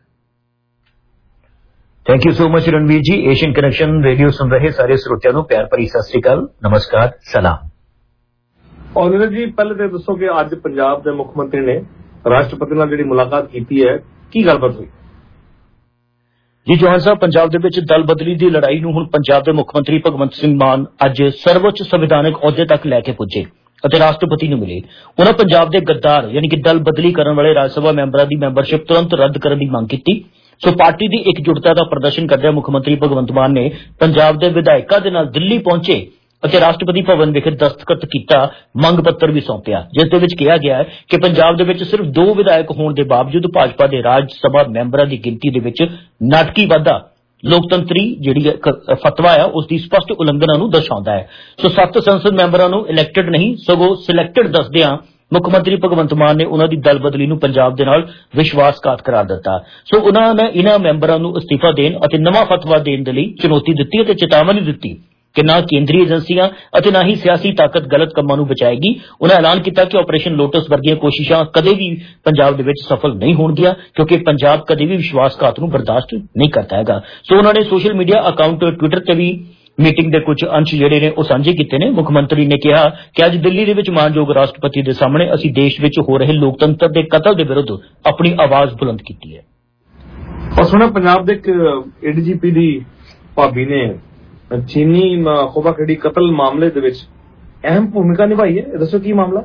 S20: Thank you so much Ranveer ji. Asian connection radio सुन रहे सारे श्रोतियों को प्यार भरी सत श्री अकाल, नमस्कार, सलाम।
S7: और नीरज जी पहले तो दसो कि अज पंजाब के मुख्यमंत्री ने राष्ट्रपति नाल जिहड़ी मुलाकात की है की गलबात हुई?
S20: जी चौहान साहब, पंजाब दे विच दल बदली की लड़ाई नूं हुण पंजाब के मुख्यमंत्री भगवंत सिंह मान अज सर्वोच्च संविधानक अहुदे तक लैके पुजे ਅਤੇ ਰਾਸ਼ਟਰਪਤੀ ਨੂੰ ਮਿਲੇ। ਉਹਨਾਂ ਪੰਜਾਬ ਦੇ ਗੱਦਾਰ ਯਾਨੀ ਕਿ ਦਲ ਬਦਲੀ ਕਰਨ ਵਾਲੇ ਰਾਜ ਸਭਾ ਮੈਂਬਰਾਂ ਦੀ ਮੈਂਬਰਸ਼ਿਪ ਤੁਰੰਤ ਰੱਦ ਕਰਨ ਦੀ ਮੰਗ ਕੀਤੀ। ਸੋ ਪਾਰਟੀ ਦੀ ਇਕਜੁੱਟਤਾ ਦਾ ਪ੍ਰਦਰਸ਼ਨ ਕਰਦਿਆਂ ਮੁੱਖ ਮੰਤਰੀ ਭਗਵੰਤ ਮਾਨ ਨੇ ਪੰਜਾਬ ਦੇ ਵਿਧਾਇਕਾਂ ਦੇ ਨਾਲ ਦਿੱਲੀ ਪਹੁੰਚੇ ਅਤੇ ਰਾਸ਼ਟਰਪਤੀ ਭਵਨ ਵਿਖੇ ਦਸਤਖਤ ਕੀਤਾ, ਮੰਗ ਪੱਤਰ ਵੀ ਸੌਂਪਿਆ, ਜਿਸ ਦੇ ਵਿੱਚ ਕਿਹਾ ਗਿਆ ਹੈ ਕਿ ਪੰਜਾਬ ਦੇ ਵਿੱਚ ਸਿਰਫ 2 ਵਿਧਾਇਕ ਹੋਣ ਦੇ ਬਾਵਜੂਦ ਭਾਜਪਾ ਦੇ ਰਾਜ ਸਭਾ ਮੈਂਬਰਾਂ ਦੀ ਗਿਣਤੀ ਦੇ ਵਿੱਚ ਨਾਟਕੀ ਵਾਧਾ ਲੋਕਤੰਤਰੀ ਜਿਹੜੀ ਫਤਵਾ ਆ ਉਸ ਦੀ ਸਪਸ਼ਟ ਉਲੰਘਣਾ ਨੂੰ ਦਰਸਾਉਂਦਾ ਹੈ। ਸੋ 7 ਸੰਸਦ ਮੈਂਬਰਾਂ ਨੂੰ ਇਲੈਕਟਡ ਨਹੀਂ ਸਗੋਂ ਸਿਲੈਕਟਡ ਦੱਸਦਿਆਂ ਮੁੱਖ ਮੰਤਰੀ ਭਗਵੰਤ ਮਾਨ ਨੇ ਉਹਨਾਂ ਦੀ ਦਲ ਬਦਲੀ ਨੂੰ ਪੰਜਾਬ ਦੇ ਨਾਲ ਵਿਸ਼ਵਾਸਘਾਤ ਕਰਾਰ ਦਿੱਤਾ। ਸੋ ਉਹਨਾਂ ਨੇ ਇਹਨਾਂ ਮੈਂਬਰਾਂ ਨੂੰ ਅਸਤੀਫਾ ਦੇਣ ਅਤੇ ਨਵਾਂ ਫਤਵਾ ਦੇਣ ਦੇ ਲਈ ਚੁਣੌਤੀ ਦਿੱਤੀ ਅਤੇ ਚੇਤਾਵਨੀ ਦਿੱਤੀ ਕਿ ਨਾ ਕੇਂਦਰੀ ਏਜੰਸੀਆਂ ਅਤੇ ਨਾ ਹੀ ਸਿਆਸੀ ਤਾਕਤ ਗਲਤ ਕੰਮਾਂ ਨੂੰ ਬਚਾਏਗੀ। ਉਹਨਾਂ ਐਲਾਨ ਕੀਤਾ ਕਿ ਆਪਰੇਸ਼ਨ ਲੋਟਸ ਵਰਗੀਆਂ ਕੋਸ਼ਿਸ਼ਾਂ ਕਦੇ ਵੀ ਪੰਜਾਬ ਦੇ ਵਿੱਚ ਸਫਲ ਨਹੀਂ ਹੋਣਗੀਆਂ ਕਿਉਂਕਿ ਪੰਜਾਬ ਕਦੇ ਵੀ ਵਿਸ਼ਵਾਸਘਾਤ ਨੂੰ ਬਰਦਾਸ਼ਤ ਨਹੀਂ ਕਰਦਾ ਹੈਗਾ। ਸੋ ਉਹਨਾਂ ਨੇ ਸੋਸ਼ਲ ਮੀਡੀਆ ਅਕਾਊਂਟ ਟਵਿੱਟਰ ਤੇ ਵੀ ਮੀਟਿੰਗ ਦੇ ਕੁਝ ਅੰਸ਼ ਜਿਹੜੇ ਨੇ ਉਹ ਸਾਂਝੇ ਕੀਤੇ ਨੇ। ਮੁੱਖ ਮੰਤਰੀ ਨੇ ਕਿਹਾ ਕਿ ਅੱਜ ਦਿੱਲੀ ਦੇ ਵਿੱਚ ਮਾਨਯੋਗ ਰਾਸ਼ਟਰਪਤੀ ਦੇ ਸਾਹਮਣੇ ਅਸੀਂ ਦੇਸ਼ ਵਿੱਚ ਹੋ ਰਹੇ ਲੋਕਤੰਤਰ ਦੇ ਕਤਲ ਦੇ ਵਿਰੁੱਧ ਆਪਣੀ ਆਵਾਜ਼ ਬੁਲੰਦ ਕੀਤੀ ਹੈ।
S7: ਔਰ ਸੁਣਾ ਪੰਜਾਬ ਦੇ ਇੱਕ ADGP ਦੀ ਭਾਬੀ ਨੇ ਚੀਨੀ ਖੋਬਾਖੇੜੀ ਕਤਲ ਮਾਮਲੇ ਦੇ ਵਿੱਚ ਅਹਿਮ ਭੂਮਿਕਾ ਨਿਭਾਈ ਹੈ, ਦੱਸੋ ਕੀ ਮਾਮਲਾ?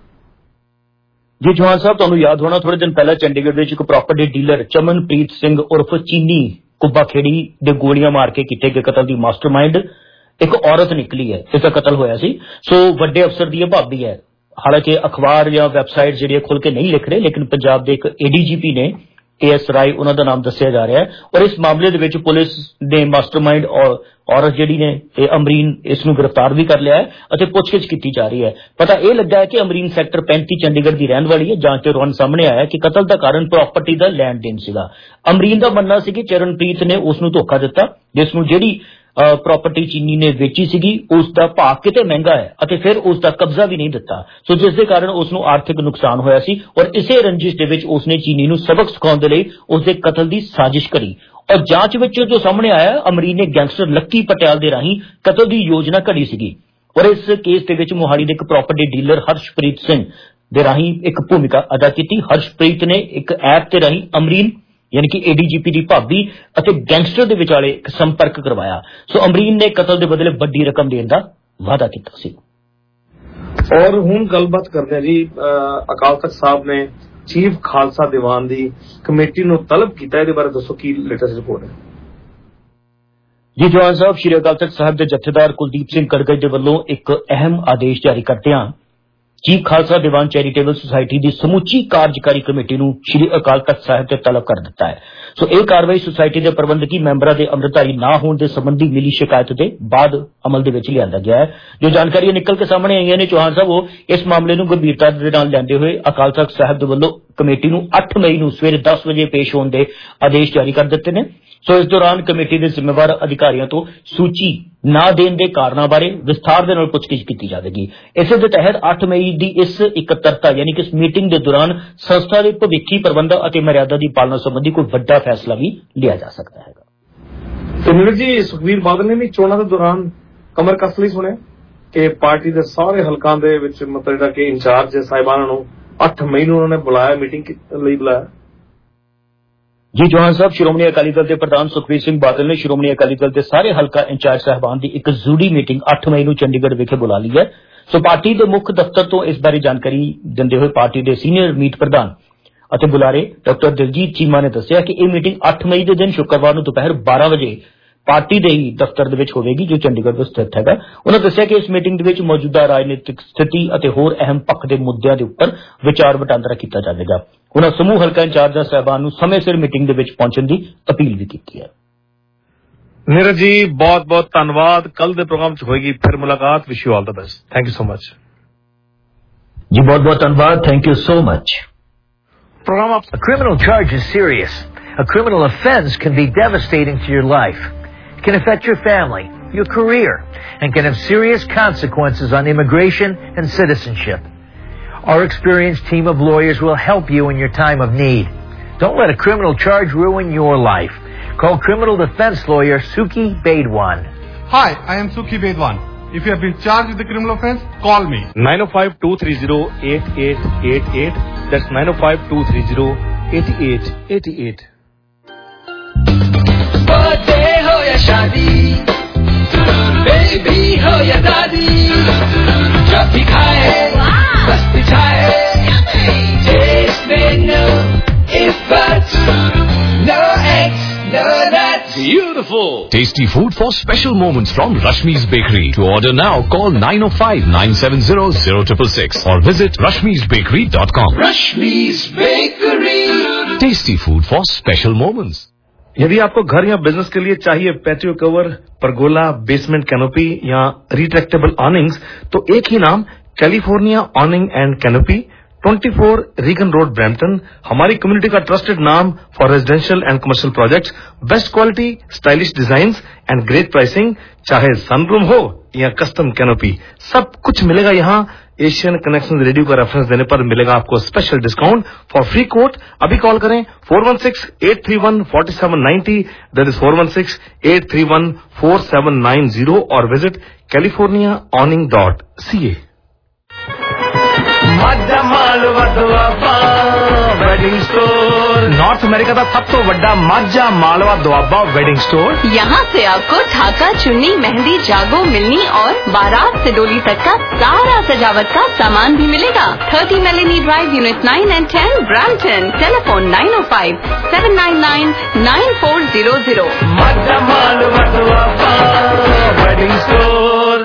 S20: ਜੀ ਚੌਹਾਨ ਸਾਹਿਬ, ਤੁਹਾਨੂੰ ਯਾਦ ਹੋਣਾ ਥੋੜੇ ਦਿਨ ਪਹਿਲਾਂ ਚੰਡੀਗੜ੍ਹ ਵਿੱਚ ਇੱਕ ਪ੍ਰਾਪਰਟੀ ਡੀਲਰ ਚਮਨਪ੍ਰੀਤ ਸਿੰਘ ਉਰਫ ਚੀਨੀ ਕੁੱਬਾਖੇੜੀ ਦੇ ਗੋਲੀਆਂ ਮਾਰ ਕੇ ਕੀਤੇ ਗਏ ਕਤਲ ਦੀ ਮਾਸਟਰਮਾਈਂਡ ਇੱਕ ਔਰਤ ਨਿਕਲੀ ਹੈ। ਇਸ ਦਾ ਕਤਲ ਹੋਇਆ ਸੀ। ਸੋ ਵੱਡੇ ਅਫਸਰ ਦੀ ਇਹ ਭਾਬੀ ਹੈ। ਹਾਲਾਂਕਿ ਅਖਬਾਰ ਜਾਂ ਵੈਬਸਾਈਟ ਜਿਹੜੀਆਂ ਖੁੱਲ ਕੇ ਨਹੀਂ ਲਿਖ ਰਹੇ, ਲੇਕਿਨ ਪੰਜਾਬ ਦੇ ਇੱਕ ADGP ਨੇ AS ਰਾਏ ਉਹਨਾਂ ਦਾ ਨਾਮ ਦੱਸਿਆ ਜਾ ਰਿਹਾ ਹੈ ਔਰ ਇਸ ਮਾਮਲੇ ਦੇ ਵਿੱਚ ਪੁਲਿਸ ਨੇ ਮਾਸਟਰਮਾਈਂਡ ਔਰਤ ਜਿਹੜੀ ਨੇ ਇਹ ਅਮਰੀਨ ਇਸ ਨੂੰ ਗ੍ਰਿਫਤਾਰ ਵੀ ਕਰ ਲਿਆ ਹੈ ਅਤੇ ਪੁੱਛਗਿੱਛ ਕੀਤੀ ਜਾ ਰਹੀ ਹੈ। ਪਤਾ ਇਹ ਲੱਗਾ ਹੈ ਕਿ ਅਮਰੀਨ ਸੈਕਟਰ 35 ਚੰਡੀਗੜ੍ਹ ਦੀ ਰਹਿਣ ਵਾਲੀ ਹੈ। ਜਾਂਚ ਦੌਰਾਨ ਸਾਹਮਣੇ ਆਇਆ ਕਿ ਕਤਲ ਦਾ ਕਾਰਨ ਪ੍ਰਾਪਰਟੀ ਦਾ ਲੈਣ ਦੇਣ ਸੀਗਾ। ਅਮਰੀਨ ਦਾ ਮੰਨਣਾ ਸੀ ਕਿ ਚਰਨਪ੍ਰੀਤ ਨੇ ਉਸ ਨੂੰ ਧੋਖਾ ਦਿੱਤਾ, ਜਿਸ ਨੂੰ ਜਿਹੜੀ ਪ੍ਰਾਪਰਟੀ ਚੀਨੀ ਨੇ ਵੇਚੀ ਸੀਗੀ ਉਸ ਦਾ ਭਾਅ ਕਿਤੇ ਮਹਿੰਗਾ ਹੈ ਅਤੇ ਫਿਰ ਉਸ ਦਾ ਕਬਜ਼ਾ ਵੀ ਨਹੀਂ ਦਿੱਤਾ। ਸੋ ਜਿਸ ਦੇ ਕਾਰਨ ਉਸ ਨੂੰ ਆਰਥਿਕ ਨੁਕਸਾਨ ਹੋਇਆ ਸੀ ਔਰ ਇਸੇ ਰੰਜਿਸ਼ ਦੇ ਵਿੱਚ ਉਸ ਨੇ ਚੀਨੀ ਨੂੰ ਸਬਕ ਸਿਖਾਉਣ ਦੇ ਲਈ ਉਸ ਦੇ ਕਤਲ ਦੀ ਸਾਜ਼ਿਸ਼ ਕਰੀ। ਔਰ ਜਾਂਚ ਵਿੱਚ ਜੋ ਸਾਹਮਣੇ ਆਇਆ, ਅਮਰੀਨ ਨੇ ਗੈਂਗਸਟਰ ਲੱਕੀ ਪਟਿਆਲ ਦੇ ਰਾਹੀਂ ਕਤਲ ਦੀ ਯੋਜਨਾ ਘੜੀ ਸੀਗੀ ਔਰ ਇਸ ਕੇਸ ਦੇ ਵਿੱਚ ਮੋਹਾਲੀ ਦੇ ਇੱਕ ਪ੍ਰਾਪਰਟੀ ਡੀਲਰ ਹਰਸ਼ਪ੍ਰੀਤ ਸਿੰਘ ਦੇ ਰਾਹੀਂ ਇੱਕ ਭੂਮਿਕਾ ਅਦਾ ਕੀਤੀ। ਹਰਸ਼ਪ੍ਰੀਤ ਨੇ ਇੱਕ ਐਪ ਦੇ ਰਾਹੀਂ ਅਮਰੀਨ ਯਾਨੀ ਕਿ ADGP ਦੀ ਭਾਬੀ ਅਤੇ ਗੈਂਗਸਟਰ ਦੇ ਵਿਚਾਲੇ ਇੱਕ ਸੰਪਰਕ ਕਰਵਾਇਆ। ਸੋ ਅਮਰੀਨ ਨੇ ਕਤਲ ਦੇ ਬਦਲੇ ਵੱਡੀ ਰਕਮ ਦੇਣ ਦਾ ਵਾਅਦਾ ਕੀਤਾ ਸੀ।
S7: ਔਰ ਹੁਣ ਗੱਲਬਾਤ ਕਰਦੇ ਹਾਂ ਜੀ, ਅਕਾਲ ਤਖਤ ਸਾਹਿਬ ਨੇ ਚੀਫ ਖਾਲਸਾ ਦੀਵਾਨ ਦੀ ਕਮੇਟੀ ਨੂੰ ਤਲਬ ਕੀਤਾ, ਇਹਦੇ ਬਾਰੇ ਦੱਸੋ ਕੀ ਲੇਟੈਸਟ ਰਿਪੋਰਟ ਹੈ?
S20: ਜੀ ਚੌਹਾਨ ਸਾਹਿਬ, ਸ਼੍ਰੀ ਅਕਾਲ ਤਖਤ ਸਾਹਿਬ ਦੇ ਜਥੇਦਾਰ ਕੁਲਦੀਪ ਸਿੰਘ ਕੜਗਜ ਦੇ ਵੱਲੋਂ ਇੱਕ ਅਹਿਮ ਆਦੇਸ਼ ਜਾਰੀ ਕਰਦਿਆਂ chief Khalsa Diwan charitable society ਦੀ ਸਮੁੱਚੀ ਕਾਰਜਕਾਰੀ ਕਮੇਟੀ ਨੂੰ ਸ਼੍ਰੀ ਅਕਾਲ ਤਖਤ ਸਾਹਿਬ ਤੇ ਤਲਬ ਕਰ ਦਿੱਤਾ ਹੈ। ਸੋ ਇਹ ਕਾਰਵਾਈ ਸੁਸਾਇਟੀ ਦੇ ਪ੍ਰਬੰਧਕੀ ਮੈਂਬਰਾਂ ਦੇ ਅੰਮ੍ਰਿਤਧਾਰੀ ਨਾ ਹੋਣ ਦੇ ਸੰਬੰਧੀ ਮਿਲੀ ਸ਼ਿਕਾਇਤ ਦੇ ਬਾਅਦ ਅਮਲ ਦੇ ਵਿੱਚ ਲਿਆਂਦਾ ਗਿਆ ਹੈ। ਜੋ ਜਾਣਕਾਰੀਆਂ ਨਿਕਲ ਕੇ ਸਾਹਮਣੇ ਆਈਆਂ ਨੇ ਚੌਹਾਨ ਸਾਹਿਬ, ਉਹ ਇਸ ਮਾਮਲੇ ਨੂੰ ਗੰਭੀਰਤਾ ਦੇ ਨਾਲ ਲੈਂਦੇ ਹੋਏ ਅਕਾਲ ਤਖਤ ਸਾਹਿਬ ਦੇ ਵੱਲੋਂ ਕਮੇਟੀ ਨੂੰ 8 ਮਈ ਨੂੰ ਸਵੇਰੇ 10 ਵਜੇ ਪੇਸ਼ ਹੋਣ ਦੇ ਆਦੇਸ਼ ਜਾਰੀ ਕਰ ਦਿੱਤੇ ਨੇ। ਸੋ ਇਸ ਦੌਰਾਨ ਕਮੇਟੀ ਦੇ ਜ਼ਿੰਮੇਵਾਰ ਅਧਿਕਾਰੀਆਂ ਤੋਂ ਸੂਚੀ ਨਾ ਦੇਣ ਦੇ ਕਾਰਨਾਂ ਬਾਰੇ ਵਿਸਥਾਰ ਦੇ ਨਾਲ ਪੁੱਛਗਿੱਛ ਕੀਤੀ ਜਾਵੇਗੀ। ਇਸੇ ਦੇ ਤਹਿਤ 8 ਮਈ ਦੀ ਇਸ ਇਕੱਤਰਤਾ ਯਾਨੀ ਕਿ ਇਸ ਮੀਟਿੰਗ ਦੇ ਦੌਰਾਨ ਸੰਸਥਾ ਦੇ ਭਵਿੱਖੀ ਪ੍ਰਬੰਧਨ ਅਤੇ ਮਰਿਆਦਾ ਦੀ ਪਾਲਣਾ ਸੰਬੰਧੀ ਕੋਈ ਵੱਡਾ ਫੈਸਲਾ ਵੀ ਲਿਆ ਜਾ ਸਕਦਾ ਹੈਗਾ।
S7: ਤੇ ਨੀਰਜ ਜੀ, ਸੁਖਬੀਰ ਬਾਦਲ ਨੇ ਵੀ ਚੋਣਾਂ ਦੇ ਦੌਰਾਨ ਕਮਰ ਕਸ ਲਈ ਸੁਣਿਆ ਕਿ ਪਾਰਟੀ ਦੇ ਸਾਰੇ ਹਲਕਾਂ ਦੇ ਵਿੱਚ ਮਤਲਬ ਜਿਹੜਾ ਕਿ ਇੰਚਾਰਜ ਸਾਹਿਬਾਨਾਂ ਨੂੰ 8 ਮਈ ਨੂੰ ਉਹਨਾਂ ਨੇ ਬੁਲਾਇਆ, ਮੀਟਿੰਗ ਲਈ ਬੁਲਾਇਆ।
S20: ਜੀ ਚੌਹਾਨ ਸਾਹਿਬ, ਸ਼੍ਰੋਮਣੀ ਅਕਾਲੀ ਦਲ ਦੇ ਪ੍ਰਧਾਨ ਸੁਖਬੀਰ ਸਿੰਘ ਬਾਦਲ ਨੇ ਸ਼੍ਰੋਮਣੀ ਅਕਾਲੀ ਦਲ ਦੇ ਸਾਰੇ ਹਲਕਾ ਇੰਚਾਰਜ ਸਾਹਿਬਾਨ ਦੀ ਇੱਕ ਜ਼ਰੂਰੀ ਮੀਟਿੰਗ 8 ਮਈ ਨੂੰ ਚੰਡੀਗੜ੍ਹ ਵਿਖੇ ਬੁਲਾ ਲਈ ਹੈ। ਸੋ ਪਾਰਟੀ ਦੇ ਮੁੱਖ ਦਫ਼ਤਰ ਤੋਂ ਇਸ ਬਾਰੇ ਜਾਣਕਾਰੀ ਦਿੰਦੇ ਹੋਏ ਪਾਰਟੀ ਦੇ ਸੀਨੀਅਰ ਮੀਤ ਪ੍ਰਧਾਨ ਅਤੇ ਬੁਲਾਰੇ ਡਾਕਟਰ ਦਿਲਜੀਤ ਚੀਮਾ ਨੇ ਦੱਸਿਆ ਕਿ ਇਹ ਮੀਟਿੰਗ 8 ਮਈ ਦੇ ਦਿਨ ਸ਼ੁੱਕਰਵਾਰ ਨੂੰ ਦੁਪਹਿਰ 12 ਵਜੇ ਪਾਰਟੀ ਦੇ ਹੀ ਦਫ਼ਤਰ ਦੇ ਵਿੱਚ ਹੋਵੇਗੀ ਜੋ ਚੰਡੀਗੜ੍ਹ ਵਿੱਚ ਸਥਿਤ ਹੈਗਾ। ਉਹਨਾਂ ਦੱਸਿਆ ਕਿ ਇਸ ਮੀਟਿੰਗ ਦੇ ਵਿੱਚ ਮੌਜੂਦਾ ਰਾਜਨੀਤਿਕ ਸਥਿਤੀ ਅਤੇ ਹੋਰ ਅਹਿਮ ਪੱਖ ਦੇ ਮੁੱਦਿਆਂ ਦੇ ਉੱਪਰ ਵਿਚਾਰ ਵਟਾਂਦਰਾ ਕੀਤਾ ਜਾਵੇਗਾ। ਉਹਨਾਂ ਸਮੂਹ ਹਲਕਾ ਇੰਚਾਰਜਾਂ ਸਾਹਿਬਾਨ ਨੂੰ ਸਮੇਂ ਸਿਰ ਮੀਟਿੰਗ ਦੇ ਵਿੱਚ ਪਹੁੰਚਣ ਦੀ ਅਪੀਲ ਵੀ ਕੀਤੀ ਹੈ।
S7: ਨੀਰਜ ਜੀ, ਬਹੁਤ ਬਹੁਤ ਧੰਨਵਾਦ। ਕੱਲ ਦੇ ਪ੍ਰੋਗਰਾਮ 'ਚ ਹੋਏਗੀ ਫਿਰ ਮੁਲਾਕਾਤ। Wish you all the best. Thank you so much
S20: ਜੀ, ਬਹੁਤ ਬਹੁਤ ਧੰਨਵਾਦ। Thank you so much.
S7: Programme
S21: A criminal charge is serious. A criminal offense can be devastating to your life. It can affect your family, your career, and can have serious consequences on immigration and citizenship. Our experienced team of lawyers will help you in your time of need. Don't let a criminal charge ruin your life. Call criminal defense lawyer Suki Bedwan.
S22: Hi, I am Suki Bedwan. If you have been charged with a criminal offense, call me.
S5: 905-230-8888. That's 905-230-8888.
S12: Birthday ho ya shadi, baby ho ya dadi, jab bhi khaye, bas bichaye, taste menu, if but, no eggs, no nuts.
S23: Beautiful! Tasty food for special moments from Rashmi's Bakery. To order now, call 905-970-0666 or visit rashmisbakery.com.
S12: Rashmi's Bakery.
S23: Tasty food for special moments.
S5: यदि आपको घर या business के लिए चाहिए patio cover, pergola, basement canopy या retractable awnings, तो एक ही नाम, California awning and canopy, 24 Regan road, Brampton. हमारी कम्युनिटी का ट्रस्टेड नाम for residential and commercial projects. Best quality, stylish designs and great pricing. चाहे सनरूम हो या कस्टम कैनोपी, सब कुछ मिलेगा यहाँ. एशियन कनेक्शन रेडियो का रेफरेंस देने पर मिलेगा आपको special discount. For free quote अभी कॉल करें 416-831-4790. दैट इज 416-831-4790 और visit californiaawning.ca. Wedding store North America का सब तो बड़ा माजा मालवा दुआबा वेडिंग स्टोर.
S4: यहाँ से आपको ढाका, चुन्नी, मेहंदी, जागो, मिलनी और बारात से डोली तक का सारा सजावट का सामान भी मिलेगा. 30 Melanie drive, unit 9 and 10, Brampton. Telephone 905-799-9400.
S12: Majha Malwa Doaba wedding store.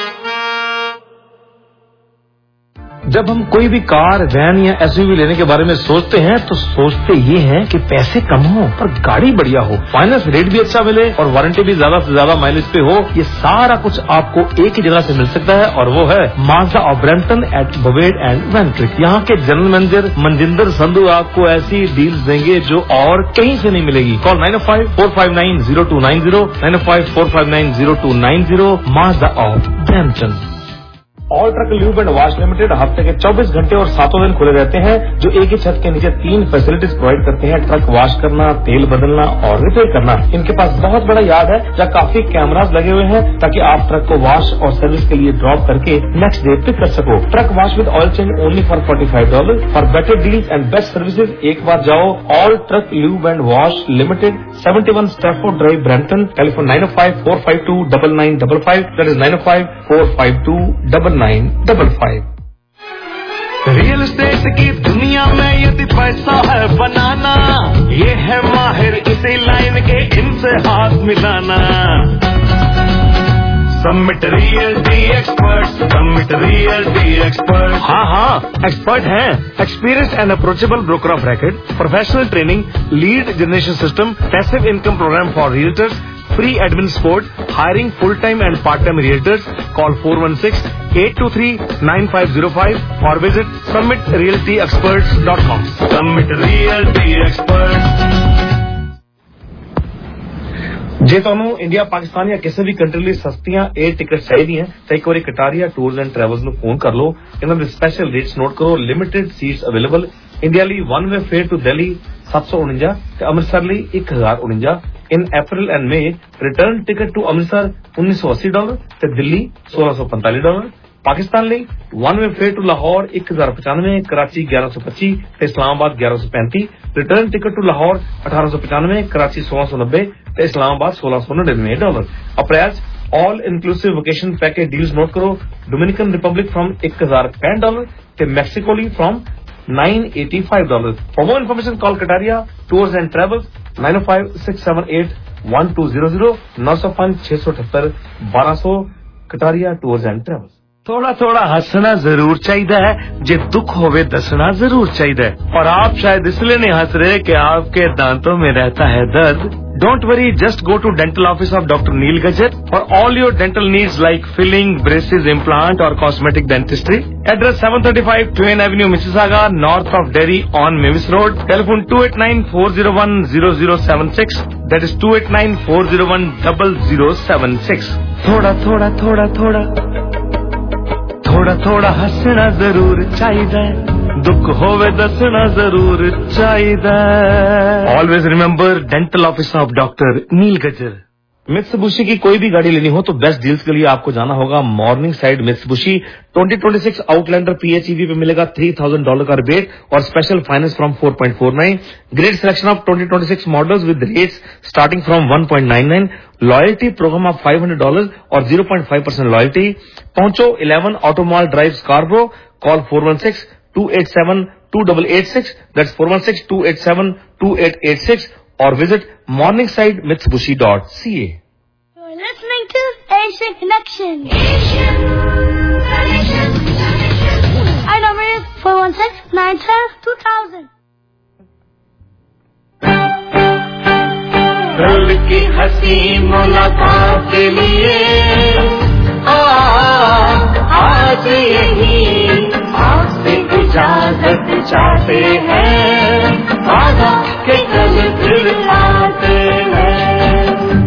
S5: जब हम कोई भी कार, वैन या एसयूवी लेने के बारे में सोचते हैं तो सोचते ये हैं कि पैसे कम हो पर गाड़ी बढ़िया हो, फाइनेंस रेट भी अच्छा मिले और वारंटी भी ज्यादा से ज्यादा माइलेज पे हो. ये सारा कुछ आपको एक ही जगह से मिल सकता है और वो है Majha of Brampton at Bovaird and Ventric. यहाँ के जनरल मैनेजर मनजिंदर संधू आपको ऐसी डील्स देंगे जो और कहीं से नहीं मिलेगी. Call 905-459-0290, 905-459-0290. Majha of Brampton. All truck lube and wash limited हफ्ते के 24 घंटे और 7 दिन खुले रहते हैं, जो एक ही छत के नीचे 3 फैसिलिटीज प्रोवाइड करते हैं. ट्रक वॉश करना, तेल बदलना और रिपेयर करना. इनके पास बहुत बड़ा यार्ड है जहाँ काफी कैमरास लगे हुए हैं ताकि आप ट्रक को वॉश और सर्विस के लिए ड्रॉप करके नेक्स्ट डे पिक कर सको. Truck wash with oil change only for $45. For better deals and best services एक बार जाओ all truck lube and wash limited, 71 Stafford drive, Brampton. Telephone 905-452-9955. That is 905-452-9955.
S12: Real estate की दुनिया में यदि पैसा है बनाना, ये है माहिर इसी लाइन के, इनसे हाथ मिलाना. Summit realty expert, summit realty expert.
S5: हाँ, एक्सपर्ट हैं. Experience and approachable broker of record, professional training, lead generation system, passive income programme for realtors, free admin support, hiring full-time and part-time realtors. Call 416-823-9505 or visit summitrealtyexperts.com.
S12: Summit Realty Experts.
S5: ਜੇ ਤੁਹਾਨੂੰ India, Pakistan ਜਾਂ ਕਿਸੇ ਵੀ country ਲਈ ਸਸਤੀਆਂ air ticket ਚਾਹੀਦੀਆਂ ਤਾਂ ਇੱਕ ਵਾਰੀ ਕਟਾਰੀਆ ਟੂਰਸ ਐਂਡ ਟਰੈਵਲਸ ਨੂੰ ਫੋਨ ਕਰ ਲਓ. ਇਹਨਾਂ ਦੇ ਸਪੈਸ਼ਲ ਰੇਟਸ ਨੋਟ ਕਰੋ. Limited seats available. ਇੰਡੀਆ ਲਈ 1 ਵੇ ਫੇਅਰ ਟੂ ਦਿੱਲੀ 749 ਤੇ ਅੰਮ੍ਰਿਤਸਰ ਲਈ 1049. In April and May, return ticket to Amritsar $1980 ਤੇ ਦਿੱਲੀ $1645. ਪਾਕਿਸਤਾਨ ਲਈ 1 way fare to Lahore 1095, Karachi 1125 ਤੇ Islamabad 1135. Return ticket to Lahore 1895, Karachi 1690 ਤੇ Islamabad $1699. April all inclusive vacation package deals note करो. Dominican Republic from $1065 ते Mexico ली from $985. For more information, call Kataria Tours and Travels 905-678-1200 905-678-1200. Kataria Tours and Travels. थोड़ा थोड़ा हंसना जरूर चाहिए है, जे दुख होवे दसना जरूर चाहिए. और आप शायद इसलिए नहीं हंस रहे कि आपके दांतों में रहता है दर्द. Don't worry, just go to dental office of Dr. Neil Gajjar for all your dental needs like filling, braces, implant or cosmetic dentistry. Address 735 Twain Avenue, Mississauga, north of Derry on Mewis Road. Telephone 289-401-0076.
S7: That is 2894010076.
S12: थोड़ा थोड़ा थोड़ा थोड़ा थोड़ा थोड़ा हंसना जरूर चाहिए, दुख होवे दसना जरूर चाहिए.
S7: Always remember Dental Office of Dr. Neil Gajjar. Mitsubishi की कोई भी गाड़ी लेनी हो तो बेस्ट डील्स के लिए आपको जाना होगा Morningside Mitsubishi. 2026 Outlander PHEV पे मिलेगा $3,000 का रिबेट और special finance from 4.49. Great selection of 2026 models with rates starting from 1.99. Loyalty programme of $500 और 0.5% लॉयल्टी. पहुंचो 11 automall drive Scarborough. Call 416-287-2886. That's 416-287-2886 or visit morningside.mitsubishi.ca.
S16: You're listening to Asian Connection. Asian Connection. Our number is 416-912-2000.
S12: कल की हंसी मुलाकात के लिए आज यही आपसे इजाजत चाहते हैं, वादा के कल फिर आते हैं.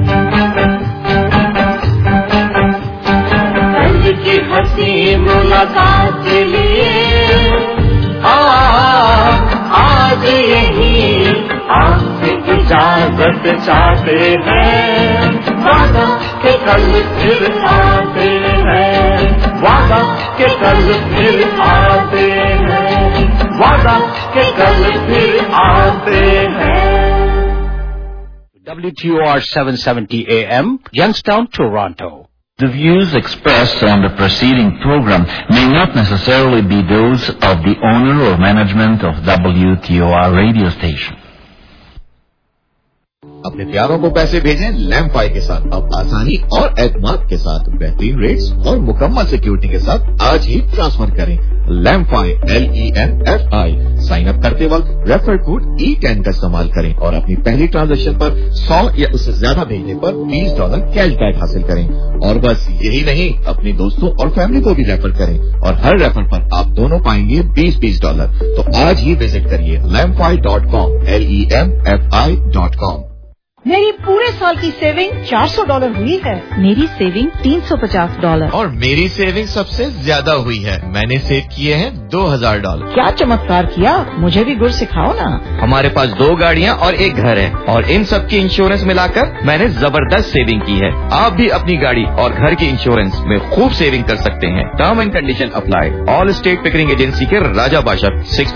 S12: कल की हंसी मुलाकात के लिए आज यही आपसे इजाजत चाहते हैं, वादा के कल फिर आते हैं, वादा के कल फिर आते हैं, वादा के कल फिर आते हैं.
S2: WTOR 770 AM, Youngstown, Toronto.
S3: The views expressed on the preceding program may not necessarily be those of the owner or management of WTOR radio station.
S8: अपने प्यारों को पैसे भेजें लैम्फाई के साथ. अब आसानी और एतमाद के साथ बेहतरीन रेट्स और मुकम्मल सिक्योरिटी के साथ आज ही ट्रांसफर करें. लैम्फाई LEMFI. साइन अप करते वक्त रेफर कोड E10 का इस्तेमाल करें और अपनी पहली ट्रांजैक्शन पर 100 या उससे ज्यादा भेजने पर $20 कैशबैक हासिल करें. और बस यही नहीं, अपने दोस्तों और फैमिली को भी रेफर करें और हर रेफर पर आप दोनों पाएंगे $20. तो आज ही विजिट करिए lamfi.com LEMFI.com.
S24: मेरी पूरे साल की सेविंग $400 हुई है. मेरी सेविंग $350
S8: और मेरी सेविंग सबसे ज्यादा हुई है. मैंने सेव किए हैं $2000.
S24: क्या चमत्कार किया, मुझे भी गुर सिखाओ ना.
S8: हमारे पास 2 गाड़ियाँ और 1 घर है और इन सब की इंश्योरेंस मिलाकर मैंने जबरदस्त सेविंग की है. आप भी अपनी गाड़ी और घर की इंश्योरेंस में खूब सेविंग कर सकते हैं. Term and condition apply. Allstate Pickering agency के राजा बादशाह.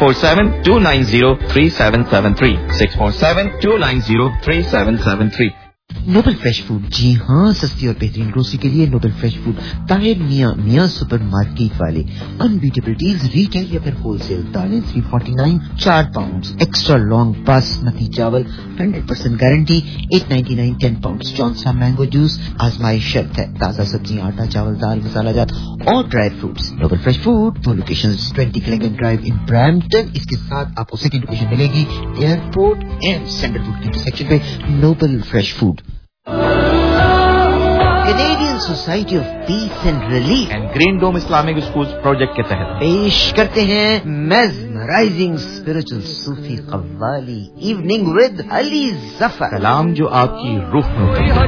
S8: 647-290-3773 647-290-3773.
S25: Nobel fresh food. जी हाँ, सस्ती और बेहतरीन ग्रोसरी के लिए नोबल फ्रेश फूड. ताहिर मियाँ सुपरमार्केट वाले. अनबीटेबल डील्स रिटेल या फिर होलसेल. दालें $349 4 पाउंड. एक्स्ट्रा लॉन्ग बासमती चावल 100% गारंटी $8.99 10 पाउंड. जॉनसा मैंगो जूस आजमाइश शर्त है. ताज़ा सब्जी, आटा, चावल, दाल, मसाला जात और dry fruits. Noble fresh food. दो location 20 Clingan drive in Brampton. इसके साथ आपको सेकंड लोकेशन मिलेगी एयरपोर्ट एंड सेंट्रल फूड के इंटरसेक्शन पे. Noble fresh food. Canadian Society of Peace and Relief
S7: and Green Dome Islamic Schools project के तहत
S25: पेश करते हैं mesmerizing spiritual Sufi qawwali evening with Ali Zafar.
S7: कलाम जो आपकी रूह में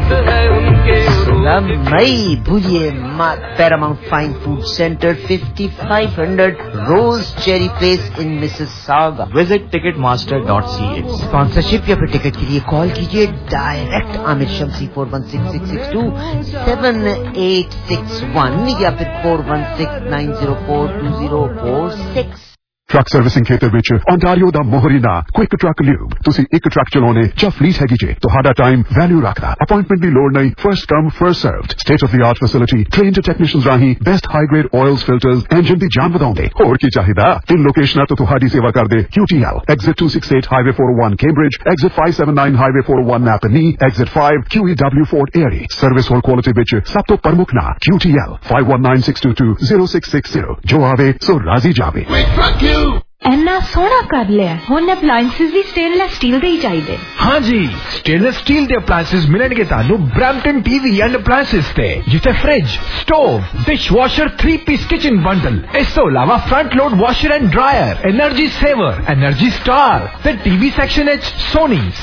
S25: मई भूलिए मत. Paramount Fine Food Center 5500 Rose Cherry Place in Mississauga.
S7: Visit ticketmaster.ca.
S25: Sponsorship या फिर टिकट के लिए कॉल कीजिए डायरेक्ट आमिर शम्सी 416-662-7861 या फिर 416-904-2046.
S26: ट्रक सर्विसिंग ਖੇਤਰ ਵਿੱਚ ਓਨਟਾਰੀਓ ਦਾ ਮੋਹਰੀ ਨਾਂ ਕੁਇਕ ਟਰੱਕ ਲਿਊਬ. ਤੁਸੀਂ ਇੱਕ ਟਰੱਕ ਚਲਾਉਣੇ ਜਾਂ ਫਲੀਟ ਹੈਗੀ ਜੇ ਤੁਹਾਡਾ ਟਾਈਮ ਵੈਲਿਊ ਰੱਖਦਾ. ਅਪਾਇੰਟਮੈਂਟ ਦੀ ਲੋੜ ਨਹੀਂ. First come first served. State of the art facility. Trained technicians ਰਾਹੀਂ best high grade oils filters engine ਦੀ ਜਾਨ ਵਧਾਉਂਦੇ. ਹੋਰ ਕੀ ਚਾਹੀਦਾ. 3 ਲੋਕੇਸ਼ਨਾਂ ਤੋਂ ਤੁਹਾਡੀ ਸੇਵਾ ਕਰਦੇ. QTL exit 268 highway 401 Cambridge, exit 579 highway 401 Napanee, exit 5 QEW Fort Erie. Service ਹੋਰ ਕੁਆਲਿਟੀ ਵਿੱਚ ਸਭ ਤੋਂ ਪ੍ਰਮੁੱਖ ਨਾਂ QTL 5196220660. ਜੋ ਆਵੇ ਸੋ ਰਾਜ਼ੀ ਜਾਵੇ.
S27: ਇੰਨਾ ਸੋਹਣਾ ਕਰ ਲਿਆ. ਹੁਣ ਅਪਲਾਈਐਂਸਿਸ ਵੀ ਸਟੇਨਲੈਸ ਸਟੀਲ ਦੇ ਹੀ ਚਾਹੀਦੇ.
S5: हाँ जी, स्टेनलेस स्टील के अप्लायंसेस मिलेंगे तानू ब्रैम्पटन टीवी एंड अप्लायंसेस ते जिसे fridge, stove, dishwasher 3-piece kitchen bundle. इस तो अलावा front load washer and dryer, energy saver, energy star ते टीवी सेक्शन सोनी,